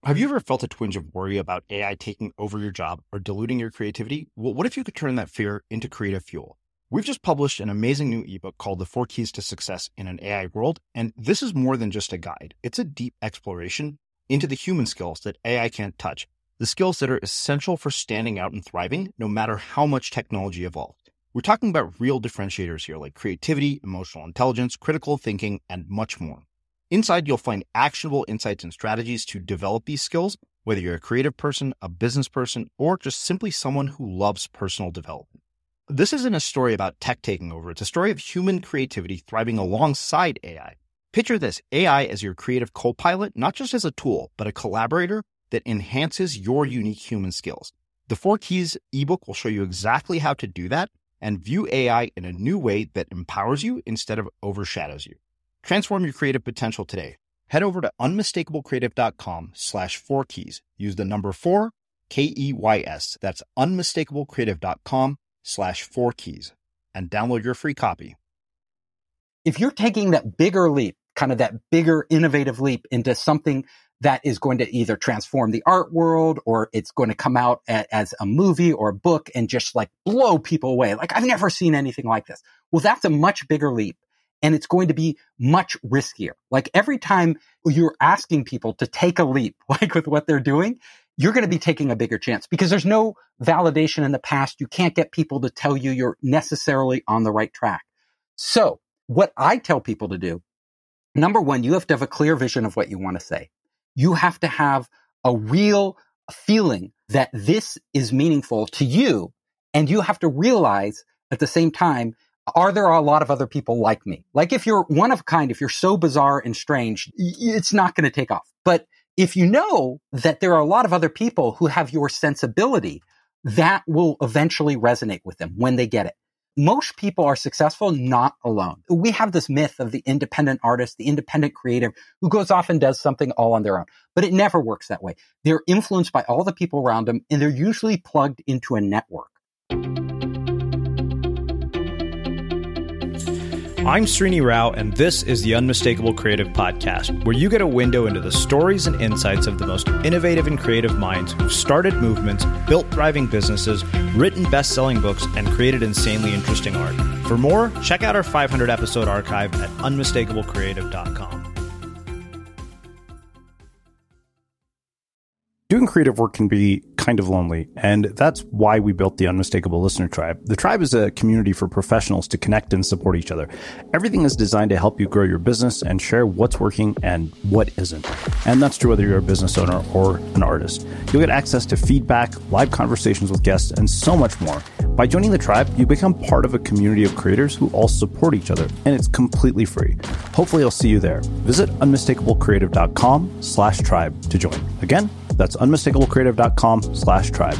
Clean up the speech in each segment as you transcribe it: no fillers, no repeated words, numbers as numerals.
Have you ever felt a twinge of worry about AI taking over your job or diluting your creativity? Well, what if you could turn that fear into creative fuel? We've just published an amazing new ebook called The 4 Keys to Success in an AI World, and this is more than just a guide. It's a deep exploration into the human skills that AI can't touch, the skills that are essential for standing out and thriving, no matter how much technology evolves. We're talking about real differentiators here, like creativity, emotional intelligence, critical thinking, and much more. Inside, you'll find actionable insights and strategies to develop these skills, whether you're a creative person, a business person, or just simply someone who loves personal development. This isn't a story about tech taking over. It's a story of human creativity thriving alongside AI. Picture this, AI as your creative co-pilot, not just as a tool, but a collaborator that enhances your unique human skills. The 4 Keys ebook will show you exactly how to do that and view AI in a new way that empowers you instead of overshadows you. Transform your creative potential today. Head over to unmistakablecreative.com/4keys. Use the number 4, KEYS. That's unmistakablecreative.com/4keys and download your free copy. If you're taking that bigger leap, kind of that bigger innovative leap into something that is going to either transform the art world or it's going to come out as a movie or a book and just like blow people away. Like, I've never seen anything like this. Well, that's a much bigger leap. And it's going to be much riskier. Like, every time you're asking people to take a leap, like with what they're doing, you're going to be taking a bigger chance because there's no validation in the past. You can't get people to tell you you're necessarily on the right track. So what I tell people to do, number one, you have to have a clear vision of what you want to say. You have to have a real feeling that this is meaningful to you. And you have to realize at the same time, are there a lot of other people like me? Like, if you're one of a kind, if you're so bizarre and strange, it's not going to take off. But if you know that there are a lot of other people who have your sensibility, that will eventually resonate with them when they get it. Most people are successful not alone. We have this myth of the independent artist, the independent creative who goes off and does something all on their own. But it never works that way. They're influenced by all the people around them, and they're usually plugged into a network. I'm Srini Rao, and this is the Unmistakable Creative Podcast, where you get a window into the stories and insights of the most innovative and creative minds who've started movements, built thriving businesses, written best-selling books, and created insanely interesting art. For more, check out our 500-episode archive at unmistakablecreative.com. Doing creative work can be kind of lonely, and that's why we built the Unmistakable Listener Tribe. The tribe is a community for professionals to connect and support each other. Everything is designed to help you grow your business and share what's working and what isn't. And that's true whether you're a business owner or an artist. You'll get access to feedback, live conversations with guests, and so much more. By joining the tribe, you become part of a community of creators who all support each other, and it's completely free. Hopefully I'll see you there. Visit unmistakablecreative.com/tribe to join. Again, that's unmistakablecreative.com/tribe.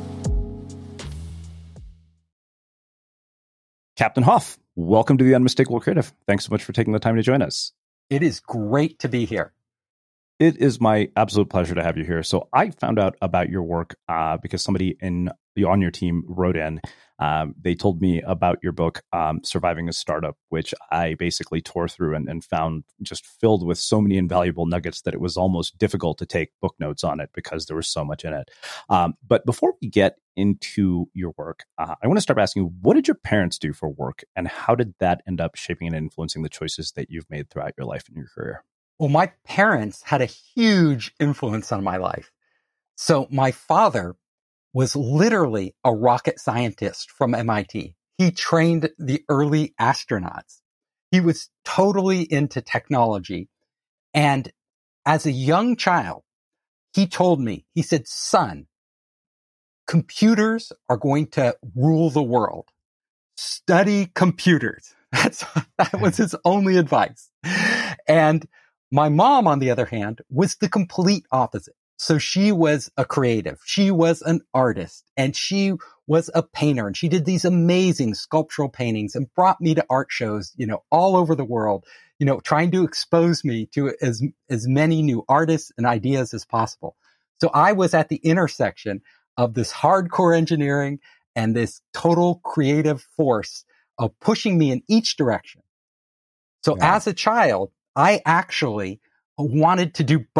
Captain Hoff, welcome to the Unmistakable Creative. Thanks so much for taking the time to join us. It is great to be here. It is my absolute pleasure to have you here. So I found out about your work because somebody on your team wrote in. They told me about your book, Surviving a Startup, which I basically tore through and found just filled with so many invaluable nuggets that it was almost difficult to take book notes on it because there was so much in it. But before we get into your work, I want to start by asking you, what did your parents do for work, and how did that end up shaping and influencing the choices that you've made throughout your life and your career? Well, my parents had a huge influence on my life. So my father was literally a rocket scientist from MIT. He trained the early astronauts. He was totally into technology. And as a young child, he told me, he said, "Son, computers are going to rule the world. Study computers." That was his only advice. And my mom, on the other hand, was the complete opposite. So she was a creative. She was an artist, and she was a painter, and she did these amazing sculptural paintings and brought me to art shows, all over the world, trying to expose me to as many new artists and ideas as possible. So I was at the intersection of this hardcore engineering and this total creative force of pushing me in each direction. So as a child, I actually wanted to do both.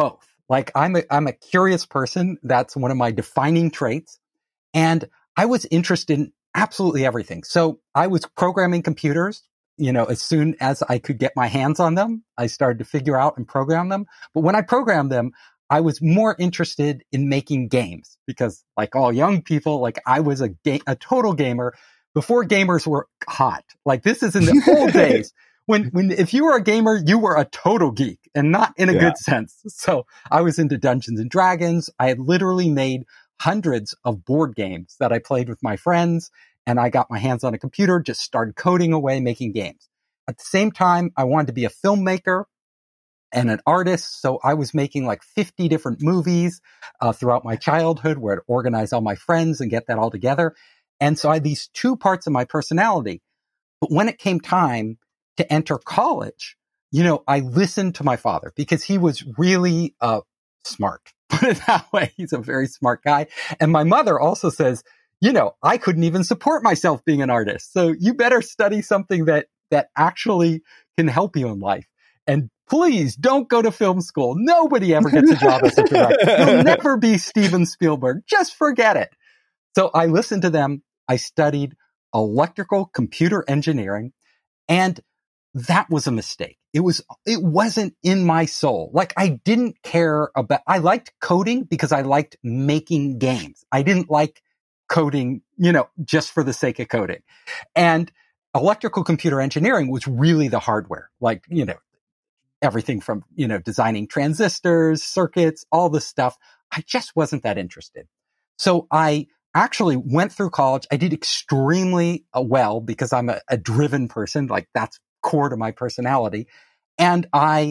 Like I'm a curious person. That's one of my defining traits. And I was interested in absolutely everything. So I was programming computers, as soon as I could get my hands on them, I started to figure out and program them. But when I programmed them, I was more interested in making games because like all young people, like I was a total gamer before gamers were hot. Like this is in the old days when if you were a gamer, you were a total geek and not in a good sense. So I was into Dungeons and Dragons. I had literally made hundreds of board games that I played with my friends, and I got my hands on a computer, just started coding away, making games. At the same time, I wanted to be a filmmaker and an artist. So I was making like 50 different movies throughout my childhood where I'd organize all my friends and get that all together. And so I had these two parts of my personality. But when it came time to enter college, I listened to my father because he was really smart. Put it that way. He's a very smart guy. And my mother also says, I couldn't even support myself being an artist. So you better study something that actually can help you in life. And please don't go to film school. Nobody ever gets a job as a director. You'll never be Steven Spielberg. Just forget it. So I listened to them. I studied electrical computer engineering, and that was a mistake. It wasn't in my soul. Like I didn't care about, I liked coding because I liked making games. I didn't like coding, just for the sake of coding. And electrical computer engineering was really the hardware. Like, everything from, designing transistors, circuits, all this stuff. I just wasn't that interested. So I actually went through college. I did extremely well because I'm a driven person. Like that's core to my personality. And I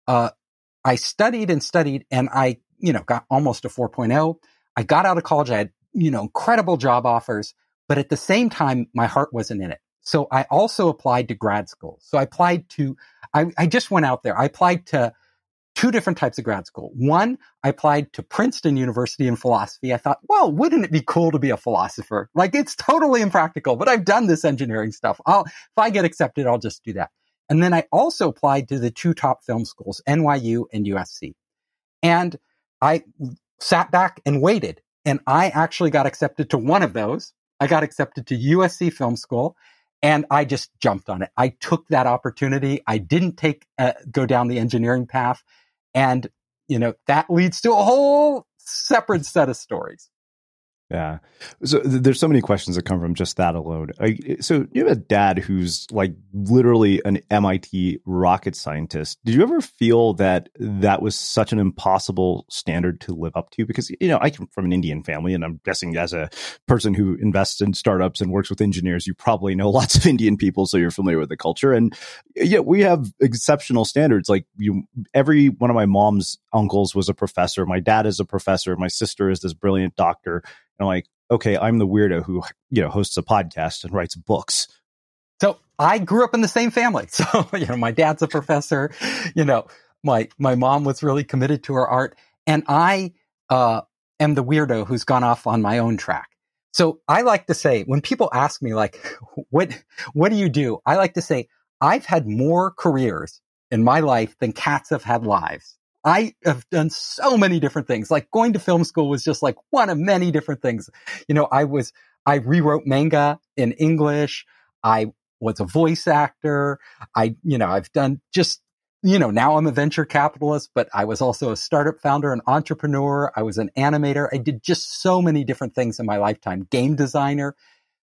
studied and studied, and I, got almost a 4.0. I got out of college. I had, incredible job offers, but at the same time, my heart wasn't in it. So I also applied to grad school. So I just went out there. I applied to two different types of grad school. One, I applied to Princeton University in philosophy. I thought, well, wouldn't it be cool to be a philosopher? Like it's totally impractical, but I've done this engineering stuff. If I get accepted, I'll just do that. And then I also applied to the two top film schools, NYU and USC. And I sat back and waited. And I actually got accepted to one of those. I got accepted to USC Film School. And I just jumped on it. I took that opportunity. I didn't go down the engineering path. And, that leads to a whole separate set of stories. Yeah. So there's so many questions that come from just that alone. So you have a dad who's like literally an MIT rocket scientist. Did you ever feel that was such an impossible standard to live up to? Because, I come from an Indian family, and I'm guessing as a person who invests in startups and works with engineers, you probably know lots of Indian people, so you're familiar with the culture. And yeah, we have exceptional standards. Like every one of my mom's uncles was a professor. My dad is a professor. My sister is this brilliant doctor. And I'm like, okay, I'm the weirdo who, hosts a podcast and writes books. So I grew up in the same family. So, my dad's a professor, my mom was really committed to her art, and I am the weirdo who's gone off on my own track. So I like to say, when people ask me like, what do you do? I like to say, I've had more careers in my life than cats have had lives. I have done so many different things. Like going to film school was just like one of many different things. I rewrote manga in English. I was a voice actor. I've done just, now I'm a venture capitalist, but I was also a startup founder, an entrepreneur. I was an animator. I did just so many different things in my lifetime. Game designer.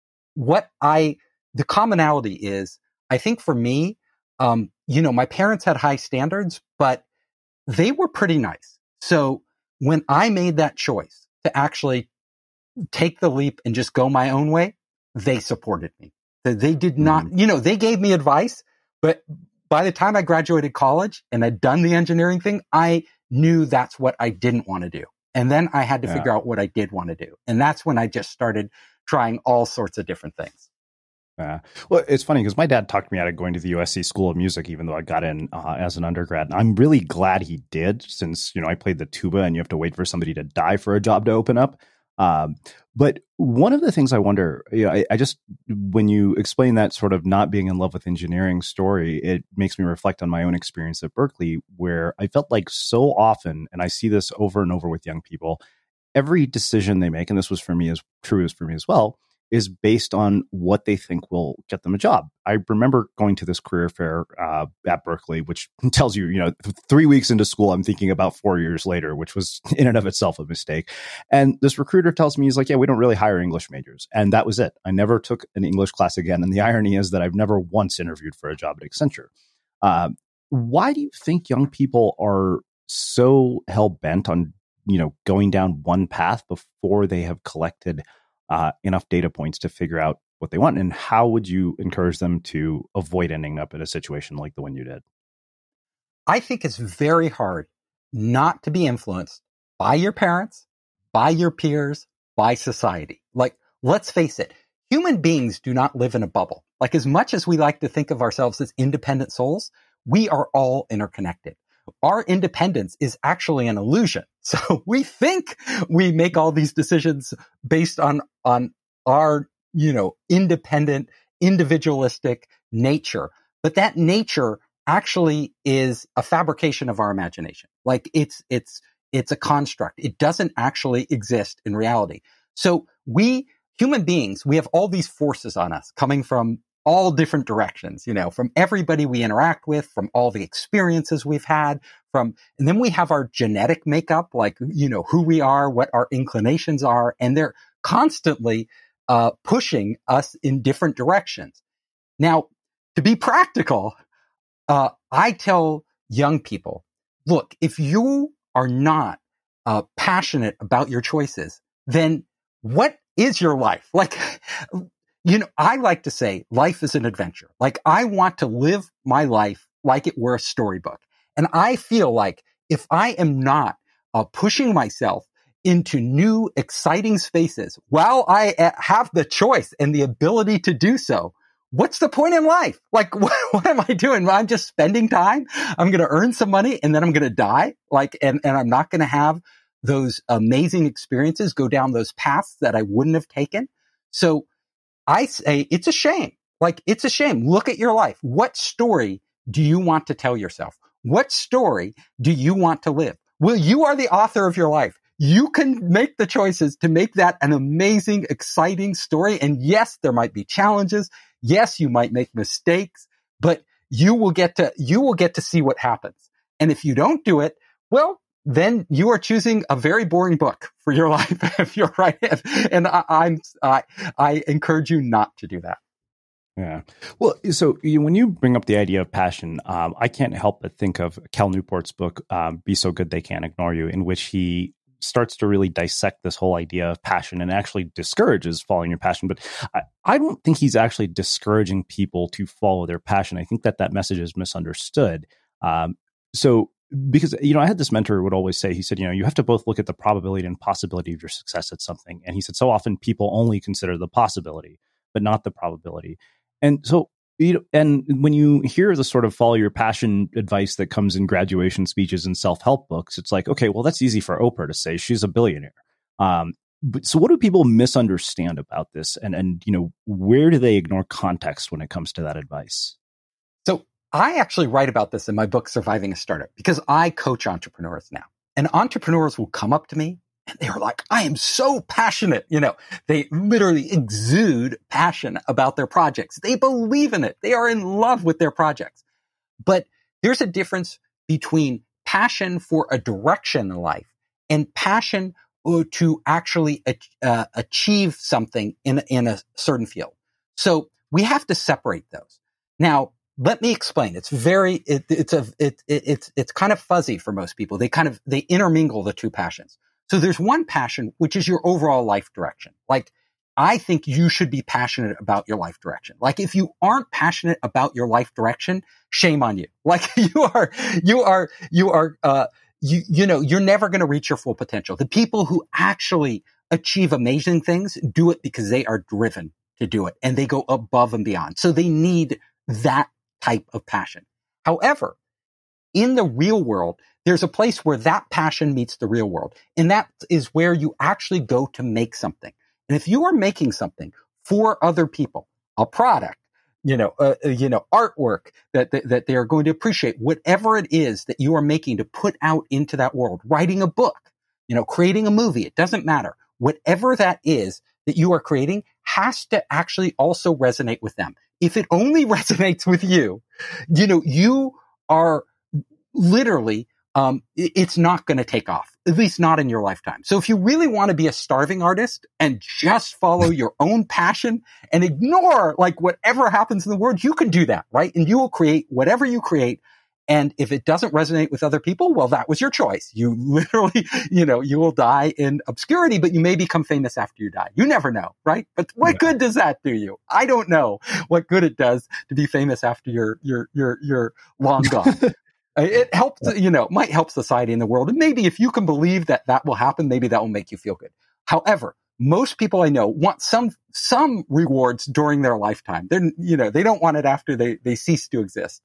The commonality is, I think for me, my parents had high standards, but they were pretty nice. So when I made that choice to actually take the leap and just go my own way, they supported me. They did not, they gave me advice, but by the time I graduated college and I'd done the engineering thing, I knew that's what I didn't want to do. And then I had to figure out what I did want to do. And that's when I just started trying all sorts of different things. Well, it's funny because my dad talked me out of going to the USC School of Music, even though I got in as an undergrad. And I'm really glad he did, since, I played the tuba and you have to wait for somebody to die for a job to open up. But one of the things I wonder, I just, when you explain that sort of not being in love with engineering story, it makes me reflect on my own experience at Berkeley, where I felt like so often, and I see this over and over with young people, every decision they make, and this was for me as true as for me as well, is based on what they think will get them a job. I remember going to this career fair at Berkeley, which tells you, 3 weeks into school, I'm thinking about 4 years later, which was in and of itself a mistake. And this recruiter tells me, he's like, yeah, we don't really hire English majors. And that was it. I never took an English class again. And the irony is that I've never once interviewed for a job at Accenture. Why do you think young people are so hell-bent on, going down one path before they have collected enough data points to figure out what they want? And how would you encourage them to avoid ending up in a situation like the one you did? I think it's very hard not to be influenced by your parents, by your peers, by society. Like, let's face it, human beings do not live in a bubble. Like, as much as we like to think of ourselves as independent souls, we are all interconnected. Our independence is actually an illusion. So we think we make all these decisions based on our, independent, individualistic nature. But that nature actually is a fabrication of our imagination. Like it's a construct. It doesn't actually exist in reality. So we, human beings, we have all these forces on us coming from all different directions, from everybody we interact with, from all the experiences we've had, and then we have our genetic makeup, like, who we are, what our inclinations are, and they're constantly pushing us in different directions. Now, to be practical, I tell young people, look, if you are not passionate about your choices, then what is your life? Like, I like to say life is an adventure. Like, I want to live my life like it were a storybook. And I feel like if I am not pushing myself into new, exciting spaces while I have the choice and the ability to do so, what's the point in life? Like, what am I doing? I'm just spending time. I'm going to earn some money and then I'm going to die. Like, and I'm not going to have those amazing experiences, go down those paths that I wouldn't have taken. So I say it's a shame. Like, it's a shame. Look at your life. What story do you want to tell yourself? What story do you want to live? Well, you are the author of your life. You can make the choices to make that an amazing, exciting story. And yes, there might be challenges. Yes, you might make mistakes, but you will get to see what happens. And if you don't do it, well, then you are choosing a very boring book for your life if you're right. And I encourage you not to do that. Yeah. Well, so when you bring up the idea of passion, I can't help but think of Cal Newport's book, Be So Good They Can't Ignore You, in which he starts to really dissect this whole idea of passion and actually discourages following your passion. But I don't think he's actually discouraging people to follow their passion. I think that message is misunderstood. Because, I had this mentor who would always say, he said, you have to both look at the probability and possibility of your success at something. And he said, so often people only consider the possibility, but not the probability. And so, and when you hear the sort of follow your passion advice that comes in graduation speeches and self-help books, it's like, okay, well, that's easy for Oprah to say. She's a billionaire. But so what do people misunderstand about this? And where do they ignore context when it comes to that advice? So I actually write about this in my book, Surviving a Startup, because I coach entrepreneurs now. And entrepreneurs will come up to me and they're like, I am so passionate. They literally exude passion about their projects. They believe in it. They are in love with their projects. But there's a difference between passion for a direction in life and passion to actually achieve something in a certain field. So we have to separate those. Now, let me explain. It's kind of fuzzy for most people. They intermingle the two passions. So there's one passion, which is your overall life direction. Like, I think you should be passionate about your life direction. Like, if you aren't passionate about your life direction, shame on you. Like, you're never going to reach your full potential. The people who actually achieve amazing things do it because they are driven to do it and they go above and beyond. So they need that type of passion. However, in the real world, There's a place where that passion meets the real world. And that is where you actually go to make something. And if you are making something for other people, a product, artwork that they are going to appreciate, whatever it is that you are making to put out into that world, writing a book, creating a movie, it doesn't matter. Whatever that is that you are creating has to actually also resonate with them. If it only resonates with you, you are literally, it's not going to take off, at least not in your lifetime. So if you really want to be a starving artist and just follow your own passion and ignore whatever happens in the world, you can do that, right? And you will create whatever you create. And if it doesn't resonate with other people, well, that was your choice. You literally, you will die in obscurity, but you may become famous after you die. You never know, right? But what good does that do you? I don't know what good it does to be famous after you're long gone. It helps, might help society in the world. And maybe if you can believe that will happen, maybe that will make you feel good. However, most people I know want some rewards during their lifetime. They don't want it after they cease to exist.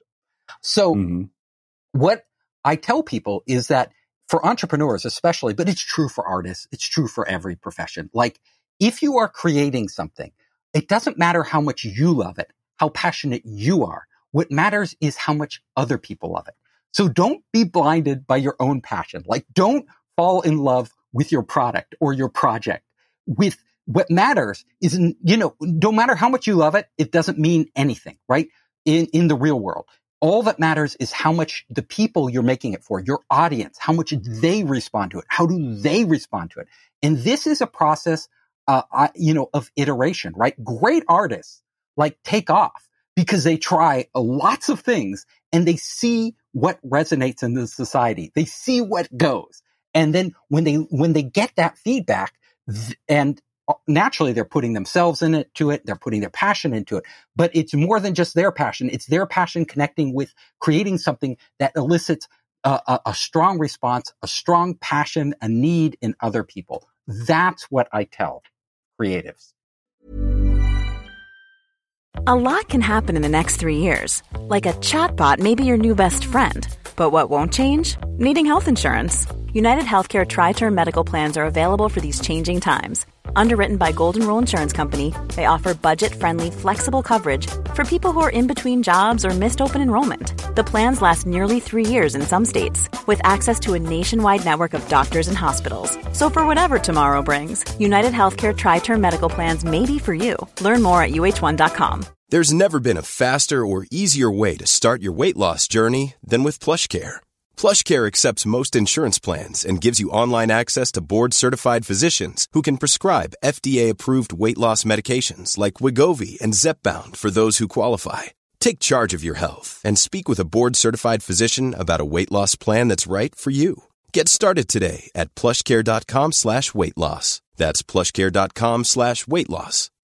So what I tell people is that for entrepreneurs especially, but it's true for artists, it's true for every profession. If you are creating something, it doesn't matter how much you love it, how passionate you are. What matters is how much other people love it. So don't be blinded by your own passion. Don't fall in love with your product or your project. With what matters is, no matter how much you love it, it doesn't mean anything, right? In the real world. All that matters is how much the people you're making it for, your audience, how much they respond to it. How do they respond to it? And this is a process, of iteration, right? Great artists take off because they try lots of things and they see what resonates in the society. They see what goes. And then when they get that feedback, and naturally they're putting themselves into it, they're putting their passion into it, but it's more than just their passion. It's their passion connecting with creating something that elicits a strong response, a strong passion, a need in other people. That's what I tell creatives. A lot can happen in the next 3 years. Like a chatbot may be your new best friend. But what won't change? Needing health insurance. United Healthcare Tri-Term Medical Plans are available for these changing times. Underwritten by Golden Rule Insurance Company, they offer budget-friendly, flexible coverage for people who are in between jobs or missed open enrollment. The plans last nearly 3 years in some states, with access to a nationwide network of doctors and hospitals. So for whatever tomorrow brings, United Healthcare Tri-Term Medical Plans may be for you. Learn more at uh1.com. There's never been a faster or easier way to start your weight loss journey than with PlushCare. PlushCare accepts most insurance plans and gives you online access to board-certified physicians who can prescribe FDA-approved weight loss medications like Wegovy and Zepbound for those who qualify. Take charge of your health and speak with a board-certified physician about a weight loss plan that's right for you. Get started today at plushcare.com/weight-loss. That's plushcare.com/weight-loss.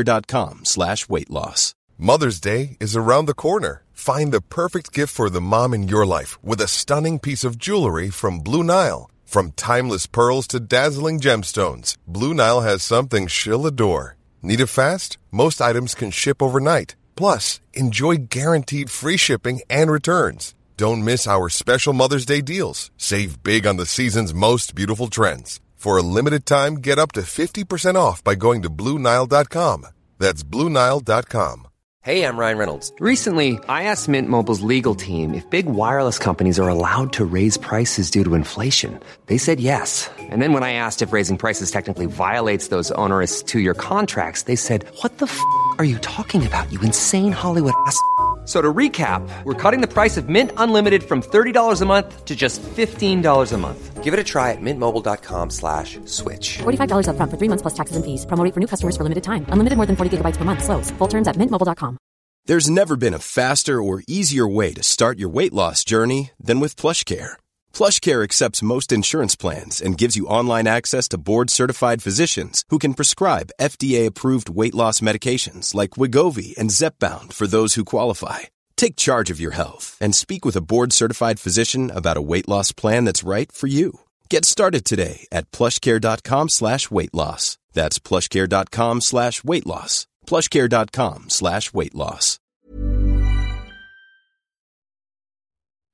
plushcare.com/weight-loss. Mother's Day is around the corner. Find the perfect gift for the mom in your life with a stunning piece of jewelry from Blue Nile. From timeless pearls to dazzling gemstones, Blue Nile has something she'll adore. Need it fast? Most items can ship overnight. Plus, enjoy guaranteed free shipping and returns. Don't miss our special Mother's Day deals. Save big on the season's most beautiful trends. For a limited time, get up to 50% off by going to BlueNile.com. That's BlueNile.com. Hey, I'm Ryan Reynolds. Recently, I asked Mint Mobile's legal team if big wireless companies are allowed to raise prices due to inflation. They said yes. And then when I asked if raising prices technically violates those onerous 2-year contracts, they said, "What the f*** are you talking about, you insane Hollywood ass?" So to recap, we're cutting the price of Mint Unlimited from $30 a month to just $15 a month. Give it a try at mintmobile.com/switch. $45 up front for 3 months plus taxes and fees. Promo rate for new customers for limited time. Unlimited more than 40 gigabytes per month. Slows full terms at mintmobile.com. There's never been a faster or easier way to start your weight loss journey than with PlushCare. PlushCare accepts most insurance plans and gives you online access to board-certified physicians who can prescribe FDA-approved weight loss medications like Wegovy and Zepbound for those who qualify. Take charge of your health and speak with a board-certified physician about a weight loss plan that's right for you. Get started today at plushcare.com/weight-loss. That's plushcare.com/weight-loss. plushcare.com/weight-loss.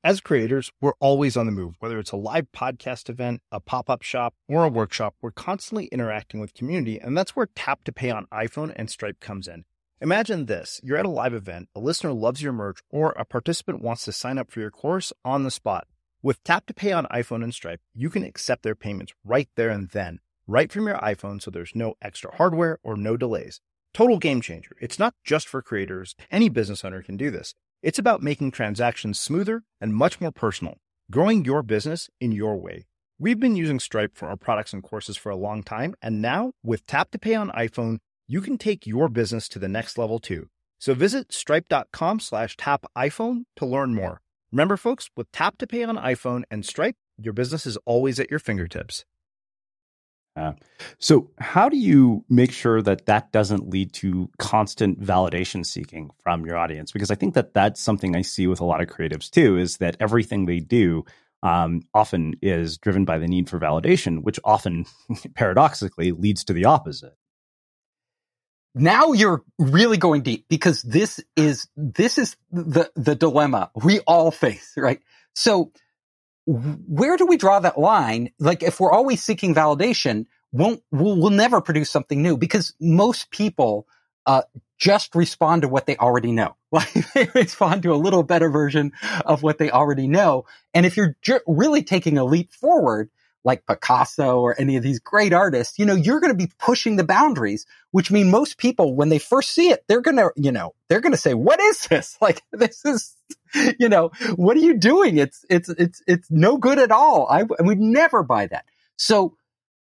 As creators, we're always on the move. Whether it's a live podcast event, a pop-up shop, or a workshop, we're constantly interacting with community, and that's where Tap to Pay on iPhone and Stripe comes in. Imagine this. You're at a live event, a listener loves your merch, or a participant wants to sign up for your course on the spot. With Tap to Pay on iPhone and Stripe, you can accept their payments right there and then, right from your iPhone, so there's no extra hardware or no delays. Total game changer. It's not just for creators. Any business owner can do this. It's about making transactions smoother and much more personal, growing your business in your way. We've been using Stripe for our products and courses for a long time, and now with Tap to Pay on iPhone, you can take your business to the next level too. So visit stripe.com/tapiphone to learn more. Remember, folks, with Tap to Pay on iPhone and Stripe, your business is always at your fingertips. So how do you make sure that that doesn't lead to constant validation seeking from your audience? Because I think that that's something I see with a lot of creatives too, is that everything they do often is driven by the need for validation, which often paradoxically leads to the opposite. Now you're really going deep, because this is the dilemma we all face, right? So where do we draw that line? Like, if we're always seeking validation, we'll never produce something new, because most people just respond to what they already know. Like, they respond to a little better version of what they already know. And if you're really taking a leap forward, like Picasso or any of these great artists, you're going to be pushing the boundaries, which mean most people, when they first see it, they're going to say, what is this? Like, this is, what are you doing? It's no good at all. I would never buy that. So,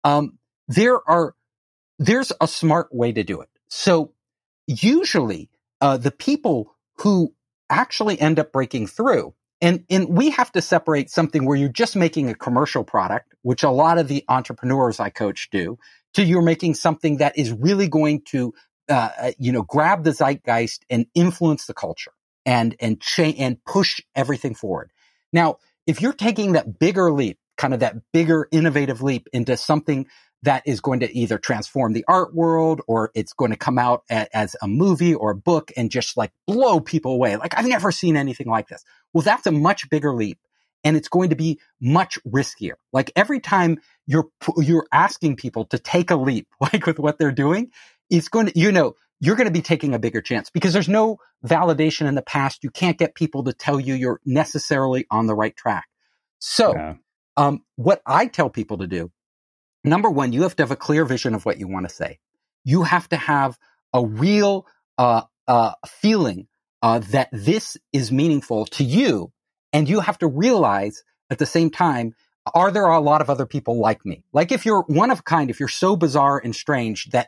there's a smart way to do it. So usually, the people who actually end up breaking through, and we have to separate something where you're just making a commercial product, which a lot of the entrepreneurs I coach do, to you're making something that is really going to, grab the zeitgeist and influence the culture and push everything forward. Now, if you're taking that bigger leap, kind of that bigger innovative leap into something that is going to either transform the art world, or it's going to come out as a movie or a book and just like blow people away. Like, I've never seen anything like this. Well, that's a much bigger leap, and it's going to be much riskier. Like, every time you're asking people to take a leap, like with what they're doing, it's going to, you're going to be taking a bigger chance, because there's no validation in the past. You can't get people to tell you you're necessarily on the right track. So, what I tell people to do, number one, you have to have a clear vision of what you want to say. You have to have a real feeling that this is meaningful to you. And you have to realize at the same time, are there a lot of other people like me? Like, if you're one of a kind, if you're so bizarre and strange that,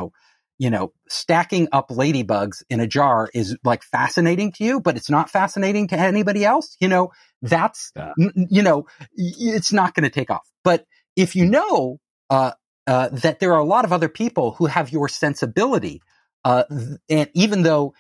stacking up ladybugs in a jar is like fascinating to you, but it's not fascinating to anybody else, it's not going to take off. But if that there are a lot of other people who have your sensibility, and even though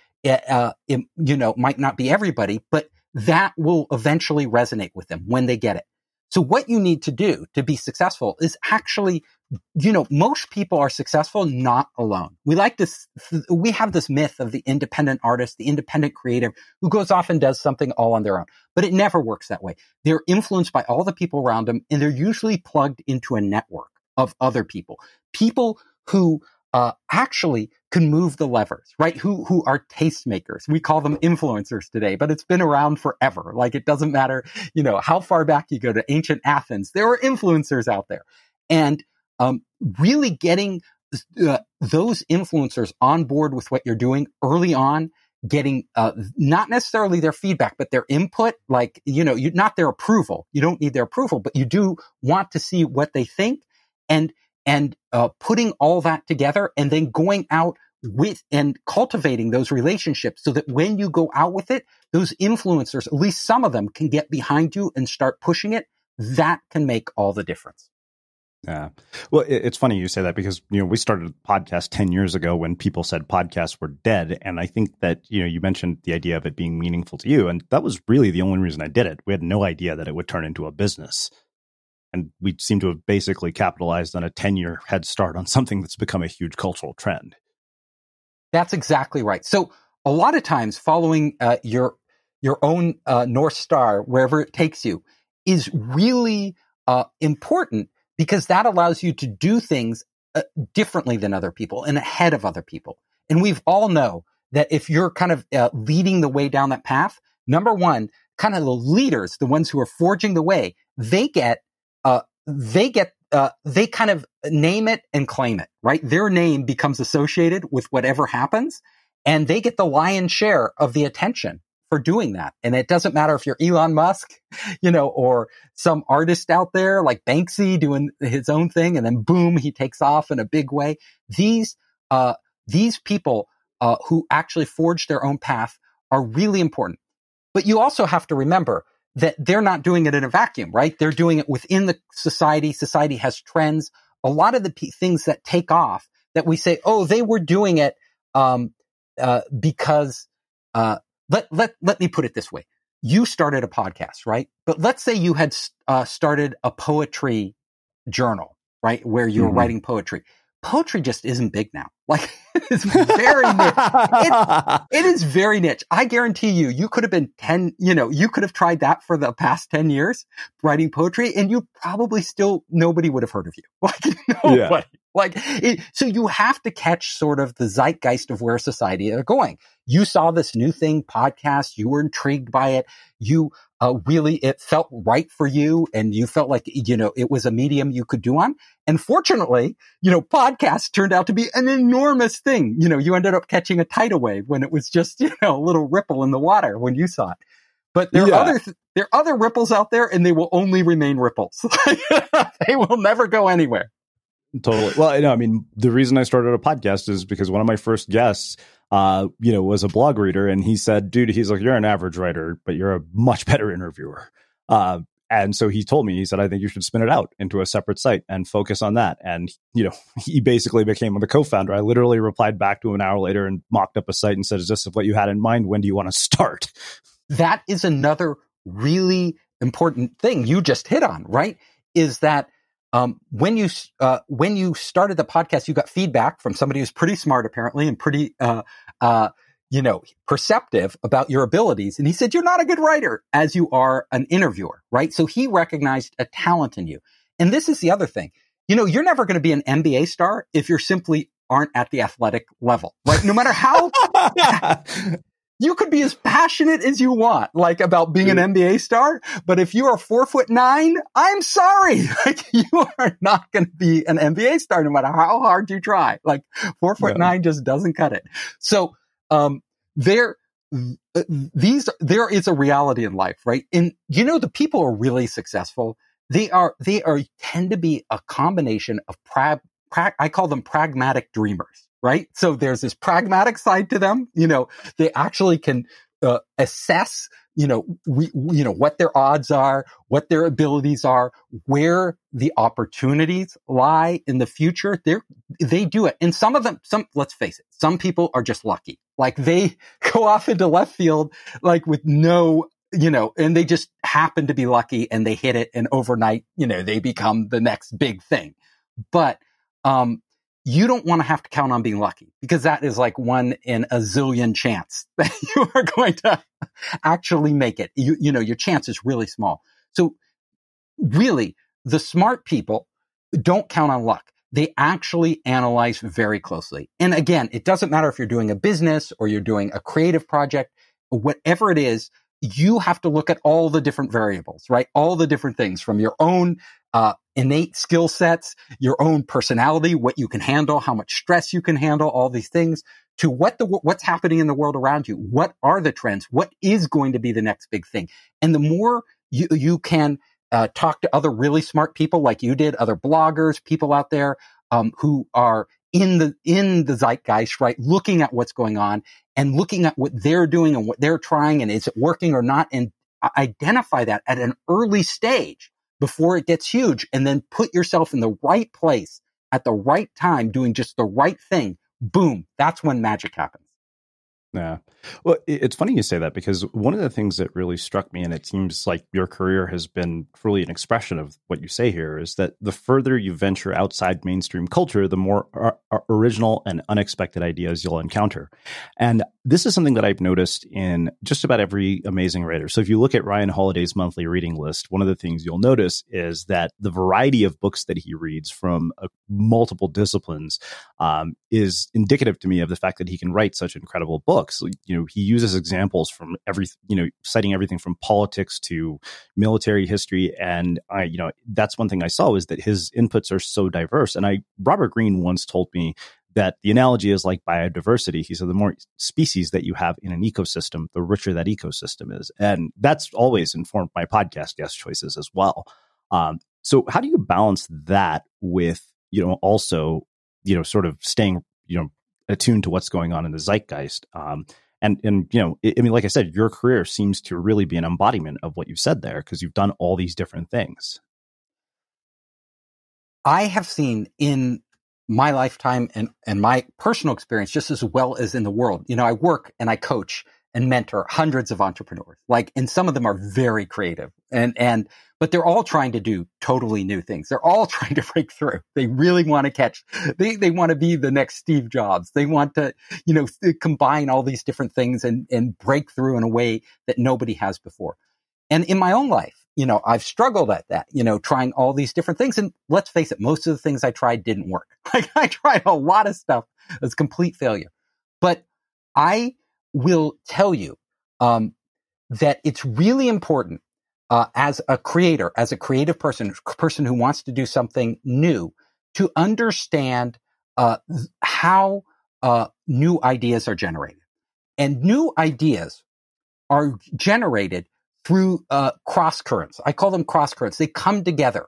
it might not be everybody, but that will eventually resonate with them when they get it. So what you need to do to be successful is actually, most people are successful not alone. We have this myth of the independent artist, the independent creative who goes off and does something all on their own, but it never works that way. They're influenced by all the people around them, and they're usually plugged into a network of other people who actually can move the levers, right? Who are tastemakers. We call them influencers today, but it's been around forever. Like, it doesn't matter, how far back you go to ancient Athens, there were influencers out there. And really getting those influencers on board with what you're doing early on, getting not necessarily their feedback, but their input, like, not their approval. You don't need their approval, but you do want to see what they think, and putting all that together, and then going out with and cultivating those relationships so that when you go out with it, those influencers, at least some of them, can get behind you and start pushing it. That can make all the difference. Yeah. Well, it's funny you say that, because, we started a podcast 10 years ago when people said podcasts were dead. And I think that, you mentioned the idea of it being meaningful to you. And that was really the only reason I did it. We had no idea that it would turn into a business. And we seem to have basically capitalized on a 10-year head start on something that's become a huge cultural trend. That's exactly right. So a lot of times following your your own North Star, wherever it takes you, is really important, because that allows you to do things differently than other people and ahead of other people. And we've all know that if you're kind of leading the way down that path, number one, kind of the leaders, the ones who are forging the way, they kind of name it and claim it, right? Their name becomes associated with whatever happens, and they get the lion's share of the attention for doing that. And it doesn't matter if you're Elon Musk, or some artist out there like Banksy doing his own thing, and then boom, he takes off in a big way. These people who actually forge their own path are really important. But you also have to remember that they're not doing it in a vacuum, right? They're doing it within the society. Society has trends. A lot of the things that take off that we say, oh, they were doing it because let me put it this way. You started a podcast, right? But let's say you had started a poetry journal, right? Where you're writing poetry. Poetry just isn't big now. Like, it's very niche. It is very niche. I guarantee you could have been you could have tried that for the past 10 years, writing poetry, and you probably nobody would have heard of you. Like, nobody. Yeah. So you have to catch sort of the zeitgeist of where society are going. You saw this new thing, podcast, you were intrigued by it. You it felt right for you, and you felt like, it was a medium you could do on. And fortunately, podcasts turned out to be an enormous thing. You ended up catching a tidal wave when it was just, a little ripple in the water when you saw it. But there are other ripples out there, and they will only remain ripples. They will never go anywhere. Totally. Well, the reason I started a podcast is because one of my first guests, was a blog reader, and he said, dude, he's like, you're an average writer, but you're a much better interviewer. And so he told me, he said, I think you should spin it out into a separate site and focus on that. And, he basically became the co-founder. I literally replied back to him an hour later and mocked up a site and said, is this what you had in mind? When do you want to start? That is another really important thing you just hit on, right? Is that when you started the podcast, you got feedback from somebody who's pretty smart, apparently, and pretty, perceptive about your abilities. And he said, you're not a good writer as you are an interviewer, right? So he recognized a talent in you. And this is the other thing. You're never going to be an NBA star if you simply aren't at the athletic level, right? No matter how... You could be as passionate as you want, like, about being an NBA star, but if you are 4'9", I'm sorry, like, you are not going to be an NBA star no matter how hard you try. Like, 4'9" just doesn't cut it. So, there is a reality in life, right? And the people who are really successful, they tend to be a combination of I call them pragmatic dreamers. Right? So there's this pragmatic side to them. They actually can assess, what their odds are, what their abilities are, where the opportunities lie in the future. They do it. And some of them, let's face it, some people are just lucky. Like, they go off into left field, like, with no, and they just happen to be lucky and they hit it, and overnight, they become the next big thing. But, you don't want to have to count on being lucky, because that is like 1 in a zillion chance that you are going to actually make it. Your chance is really small. So really, the smart people don't count on luck. They actually analyze very closely. And again, it doesn't matter if you're doing a business or you're doing a creative project, whatever it is, you have to look at all the different variables, right? All the different things, from your own innate skill sets, your own personality, what you can handle, how much stress you can handle, all these things, to what's happening in the world around you. What are the trends? What is going to be the next big thing? And the more you can talk to other really smart people like you did, other bloggers, people out there who are in the zeitgeist, right? Looking at what's going on and looking at what they're doing and what they're trying, and is it working or not, and identify that at an early stage before it gets huge, and then put yourself in the right place at the right time, doing just the right thing. Boom. That's when magic happens. Yeah. Well, it's funny you say that, because one of the things that really struck me, and it seems like your career has been truly an expression of what you say here, is that the further you venture outside mainstream culture, the more original and unexpected ideas you'll encounter. And this is something that I've noticed in just about every amazing writer. So if you look at Ryan Holiday's monthly reading list, one of the things you'll notice is that the variety of books that he reads from multiple disciplines is indicative to me of the fact that he can write such incredible books. You know, he uses examples from citing everything from politics to military history. And that's one thing I saw is that his inputs are so diverse. And Robert Greene once told me that the analogy is like biodiversity. He said the more species that you have in an ecosystem, the richer that ecosystem is. And that's always informed my podcast guest choices as well. So how do you balance that with, also, sort of staying, attuned to what's going on in the zeitgeist? Like I said, your career seems to really be an embodiment of what you said there, because you've done all these different things. I have seen in my lifetime and my personal experience, just as well as in the world. I work and I coach and mentor hundreds of entrepreneurs, and some of them are very creative but they're all trying to do totally new things. They're all trying to break through. They really want to they want to be the next Steve Jobs. They want to, combine all these different things and break through in a way that nobody has before. And in my own life, I've struggled at that, trying all these different things. And let's face it, most of the things I tried didn't work. I tried a lot of stuff as complete failure. But I will tell you that it's really important as a creator, as a creative person who wants to do something new, to understand how new ideas are generated. And new ideas are generated through cross currents. I call them cross currents. They come together.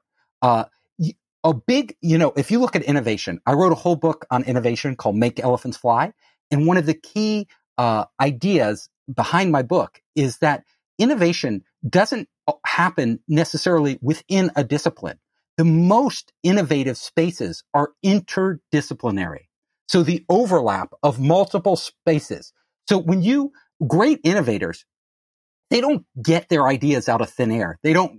If you look at innovation, I wrote a whole book on innovation called Make Elephants Fly. And one of the key ideas behind my book is that innovation doesn't happen necessarily within a discipline. The most innovative spaces are interdisciplinary. So the overlap of multiple spaces. So great innovators, they don't get their ideas out of thin air. They don't,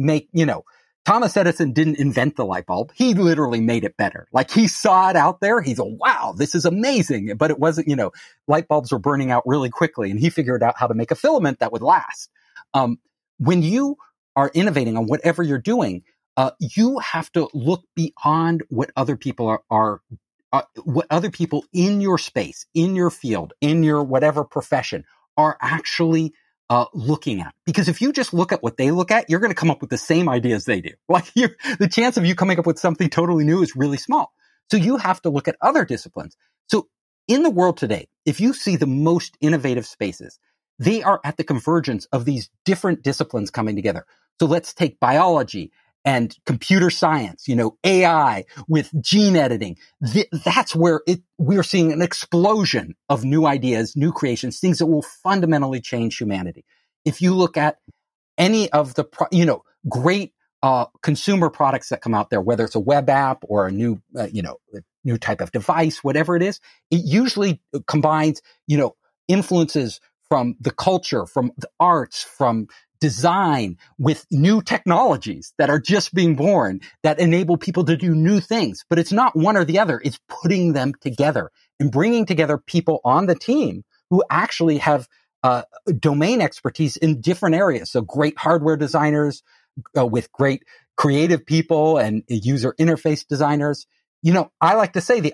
Thomas Edison didn't invent the light bulb. He literally made it better. He saw it out there. He's wow, this is amazing. But it wasn't, light bulbs were burning out really quickly, and he figured out how to make a filament that would last. When you are innovating on whatever you're doing, you have to look beyond what other people what other people in your space, in your field, in your whatever profession are actually looking at. Because if you just look at what they look at, you're going to come up with the same ideas they do. The chance of you coming up with something totally new is really small. So you have to look at other disciplines. So in the world today, if you see the most innovative spaces, they are at the convergence of these different disciplines coming together. So let's take biology and computer science, AI with gene editing. That's where we're seeing an explosion of new ideas, new creations, things that will fundamentally change humanity. If you look at any of the, great consumer products that come out there, whether it's a web app or a new, new type of device, whatever it is, it usually combines, influences from the culture, from the arts, from design with new technologies that are just being born that enable people to do new things. But it's not one or the other. It's putting them together and bringing together people on the team who actually have domain expertise in different areas. So great hardware designers with great creative people and user interface designers. I like to say the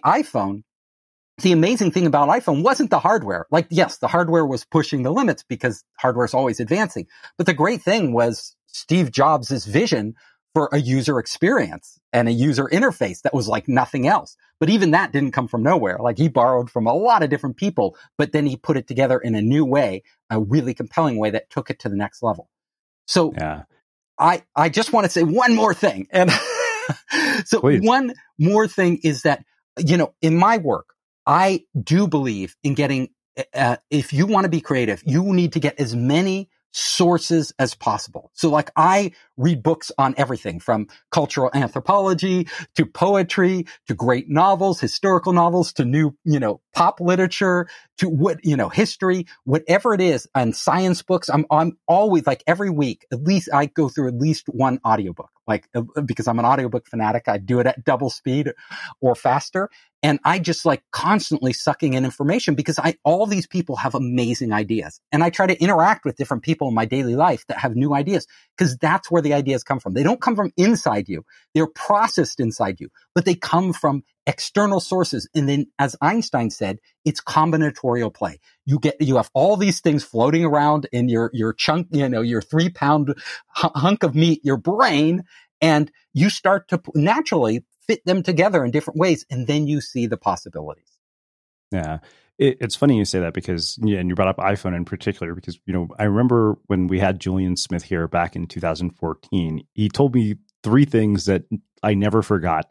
amazing thing about iPhone wasn't the hardware. Yes, the hardware was pushing the limits because hardware is always advancing. But the great thing was Steve Jobs' vision for a user experience and a user interface that was like nothing else. But even that didn't come from nowhere. He borrowed from a lot of different people, but then he put it together in a new way, a really compelling way that took it to the next level. So yeah. I just want to say one more thing. And so Please. One more thing is that, in my work, I do believe in getting, if you want to be creative, you need to get as many sources as possible. So I read books on everything from cultural anthropology to poetry to great novels, historical novels to new, pop literature to history, whatever it is, and science books. I'm always like every week, at least I go through at least one audiobook, because I'm an audiobook fanatic. I do it at double speed or faster. And I just constantly sucking in information because all these people have amazing ideas. And I try to interact with different people in my daily life that have new ideas because that's where the ideas come from. They don't come from inside you. They're processed inside you, but they come from external sources. And then, as Einstein said, it's combinatorial play. You have all these things floating around in your chunk, your 3-pound hunk of meat, your brain, and you start to naturally fit them together in different ways, and then you see the possibilities. Yeah. It's funny you say that because, and you brought up iPhone in particular, because, I remember when we had Julian Smith here back in 2014, he told me 3 things that I never forgot.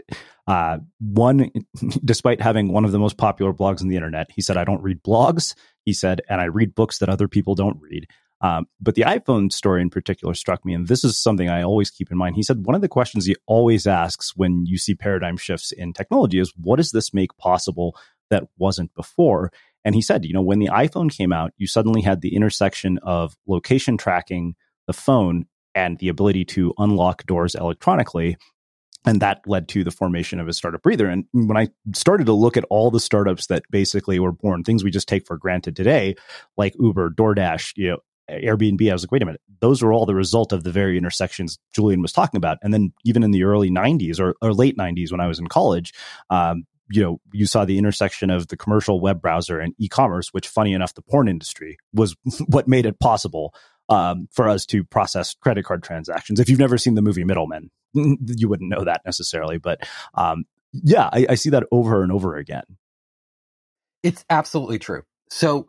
One, despite having one of the most popular blogs on the internet, he said, I don't read blogs. He said, and I read books that other people don't read. But the iPhone story in particular struck me, and this is something I always keep in mind. He said one of the questions he always asks when you see paradigm shifts in technology is, what does this make possible that wasn't before? And he said, when the iPhone came out, you suddenly had the intersection of location tracking, the phone, and the ability to unlock doors electronically. And that led to the formation of a startup Breather. And when I started to look at all the startups that basically were born, things we just take for granted today, like Uber, DoorDash, Airbnb, I was like, wait a minute, those are all the result of the very intersections Julian was talking about. And then even in the early 90s or late 90s when I was in college, you saw the intersection of the commercial web browser and e-commerce, which, funny enough, the porn industry was what made it possible for us to process credit card transactions. If you've never seen the movie Middlemen, you wouldn't know that necessarily. But I see that over and over again. It's absolutely true. So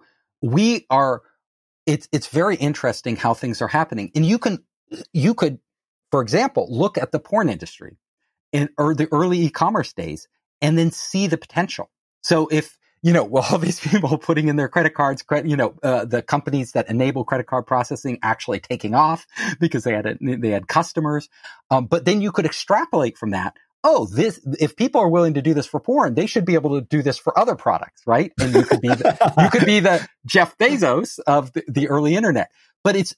it's very interesting how things are happening. And you could, for example, look at the porn industry or the early e-commerce days and then see the potential. So if, all these people putting in their credit cards, the companies that enable credit card processing actually taking off because they had customers. But then you could extrapolate from that. If people are willing to do this for porn, they should be able to do this for other products, right? And you could be the Jeff Bezos of the early internet. But it's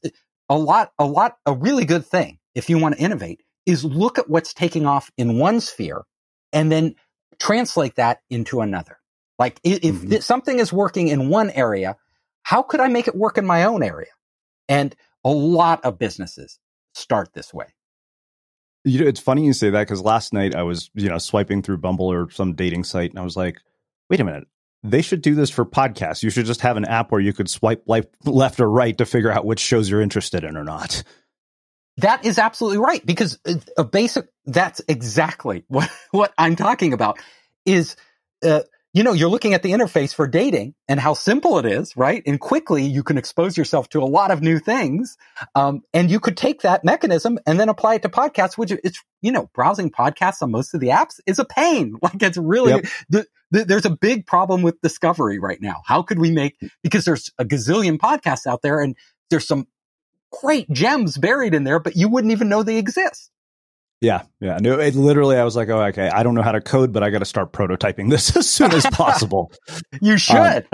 a really good thing if you want to innovate is look at what's taking off in one sphere and then translate that into another. Like if something is working in one area, how could I make it work in my own area? And a lot of businesses start this way. It's funny you say that because last night I was, swiping through Bumble or some dating site and I was like, wait a minute, they should do this for podcasts. You should just have an app where you could swipe left or right to figure out which shows you're interested in or not. That is absolutely right, because that's exactly what I'm talking about is, you're looking at the interface for dating and how simple it is, right? And quickly you can expose yourself to a lot of new things. And you could take that mechanism and then apply it to podcasts, which it's, browsing podcasts on most of the apps is a pain. Like it's really, there's a big problem with discovery right now. How could we because there's a gazillion podcasts out there and there's some great gems buried in there, but you wouldn't even know they exist. Yeah. No, I was like, oh, okay, I don't know how to code, but I got to start prototyping this as soon as possible. You should.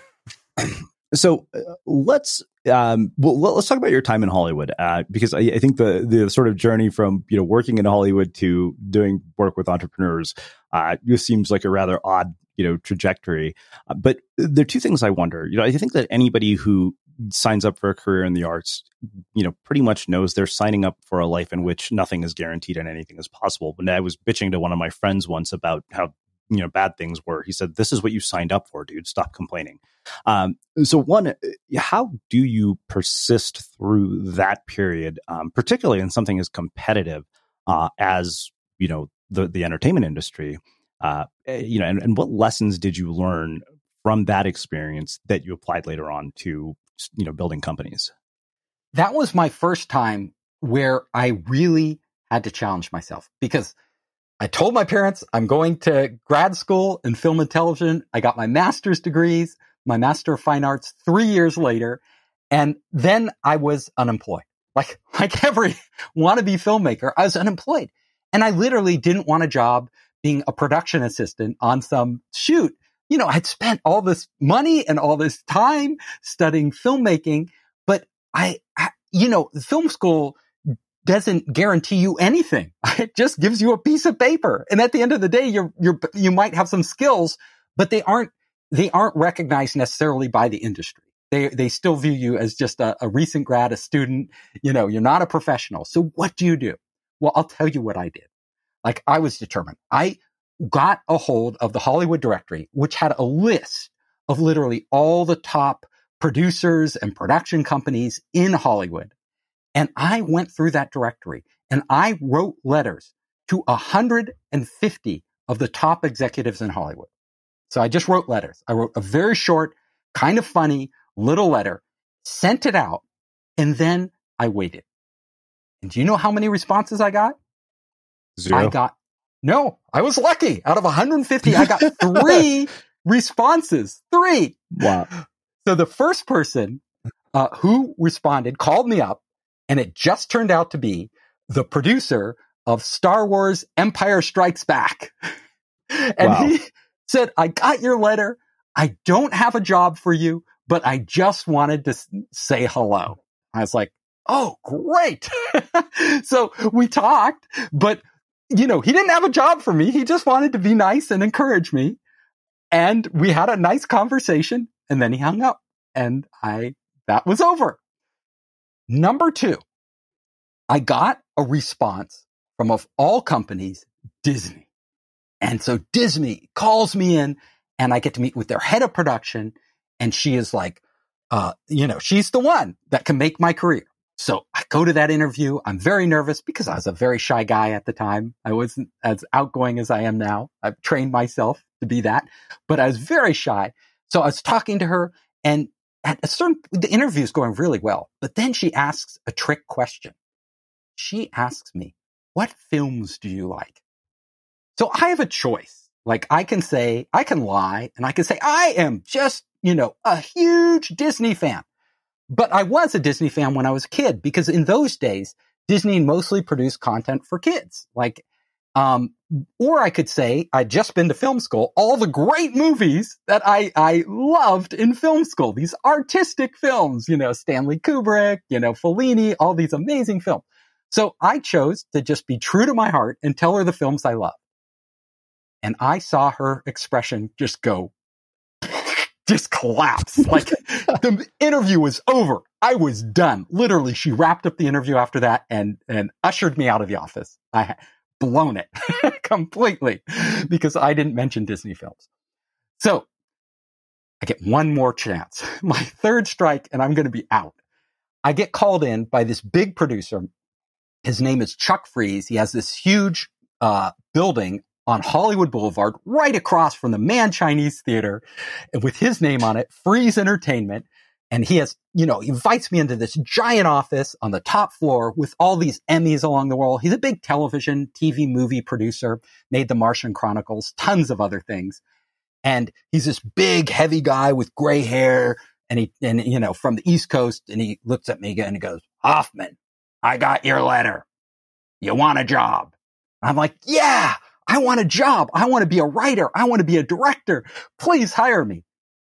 So let's talk about your time in Hollywood, because I think the sort of journey from working in Hollywood to doing work with entrepreneurs seems like a rather odd trajectory. But there are 2 things I wonder. I think that anybody who signs up for a career in the arts, pretty much knows they're signing up for a life in which nothing is guaranteed and anything is possible. When I was bitching to one of my friends once about how bad things were, he said, "This is what you signed up for, dude. Stop complaining." So one, how do you persist through that period, particularly in something as competitive as the entertainment industry? And what lessons did you learn from that experience that you applied later on to building companies? That was my first time where I really had to challenge myself, because I told my parents I'm going to grad school in film and television. I got my master's degrees, my Master of Fine Arts 3 years later, and then I was unemployed. like every wannabe filmmaker, I was unemployed. And I literally didn't want a job being a production assistant on some shoot. You know, I'd spent all this money and all this time studying filmmaking, but film school doesn't guarantee you anything. It just gives you a piece of paper. And at the end of the day, you might have some skills, but they aren't recognized necessarily by the industry. They still view you as just a recent grad, a student. You know, you're not a professional. So what do you do? Well, I'll tell you what I did. Like, I was determined. I got a hold of the Hollywood directory, which had a list of literally all the top producers and production companies in Hollywood. And I went through that directory and I wrote letters to 150 of the top executives in Hollywood. So I just wrote letters. I wrote a very short, kind of funny little letter, sent it out, and then I waited. And do you know how many responses I got? 0. I was lucky. Out of 150, I got 3 responses. 3. Wow. So the first person who responded called me up, and it just turned out to be the producer of Star Wars Empire Strikes Back. And he said, I got your letter. I don't have a job for you, but I just wanted to say hello. I was like, oh, great. So we talked, but you know, he didn't have a job for me. He just wanted to be nice and encourage me. And we had a nice conversation, and then he hung up, and that was over. Number 2, I got a response from, of all companies, Disney. And so Disney calls me in, and I get to meet with their head of production, and she is like, she's the one that can make my career. So I go to that interview. I'm very nervous because I was a very shy guy at the time. I wasn't as outgoing as I am now. I've trained myself to be that, but I was very shy. So I was talking to her, and the interview is going really well. But then she asks a trick question. She asks me, what films do you like? So I have a choice. Like, I can lie, and I can say, I am just, a huge Disney fan. But I was a Disney fan when I was a kid, because in those days, Disney mostly produced content for kids. Like, or I could say I'd just been to film school, all the great movies that I loved in film school, these artistic films, Stanley Kubrick, Fellini, all these amazing films. So I chose to just be true to my heart and tell her the films I love. And I saw her expression just collapse. Like, the interview was over. I was done. Literally, she wrapped up the interview after that and ushered me out of the office. I had blown it completely because I didn't mention Disney films. So I get one more chance, my 3rd strike, and I'm going to be out. I get called in by this big producer. His name is Chuck Freeze. He has this huge building on Hollywood Boulevard, right across from the Mann Chinese Theater, with his name on it, Freeze Entertainment. And he has, he invites me into this giant office on the top floor with all these Emmys along the wall. He's a big television, TV, movie producer, made The Martian Chronicles, tons of other things. And he's this big, heavy guy with gray hair, and from the East Coast. And he looks at me again and he goes, Hoffman, I got your letter. You want a job? I'm like, yeah, I want a job. I want to be a writer. I want to be a director. Please hire me.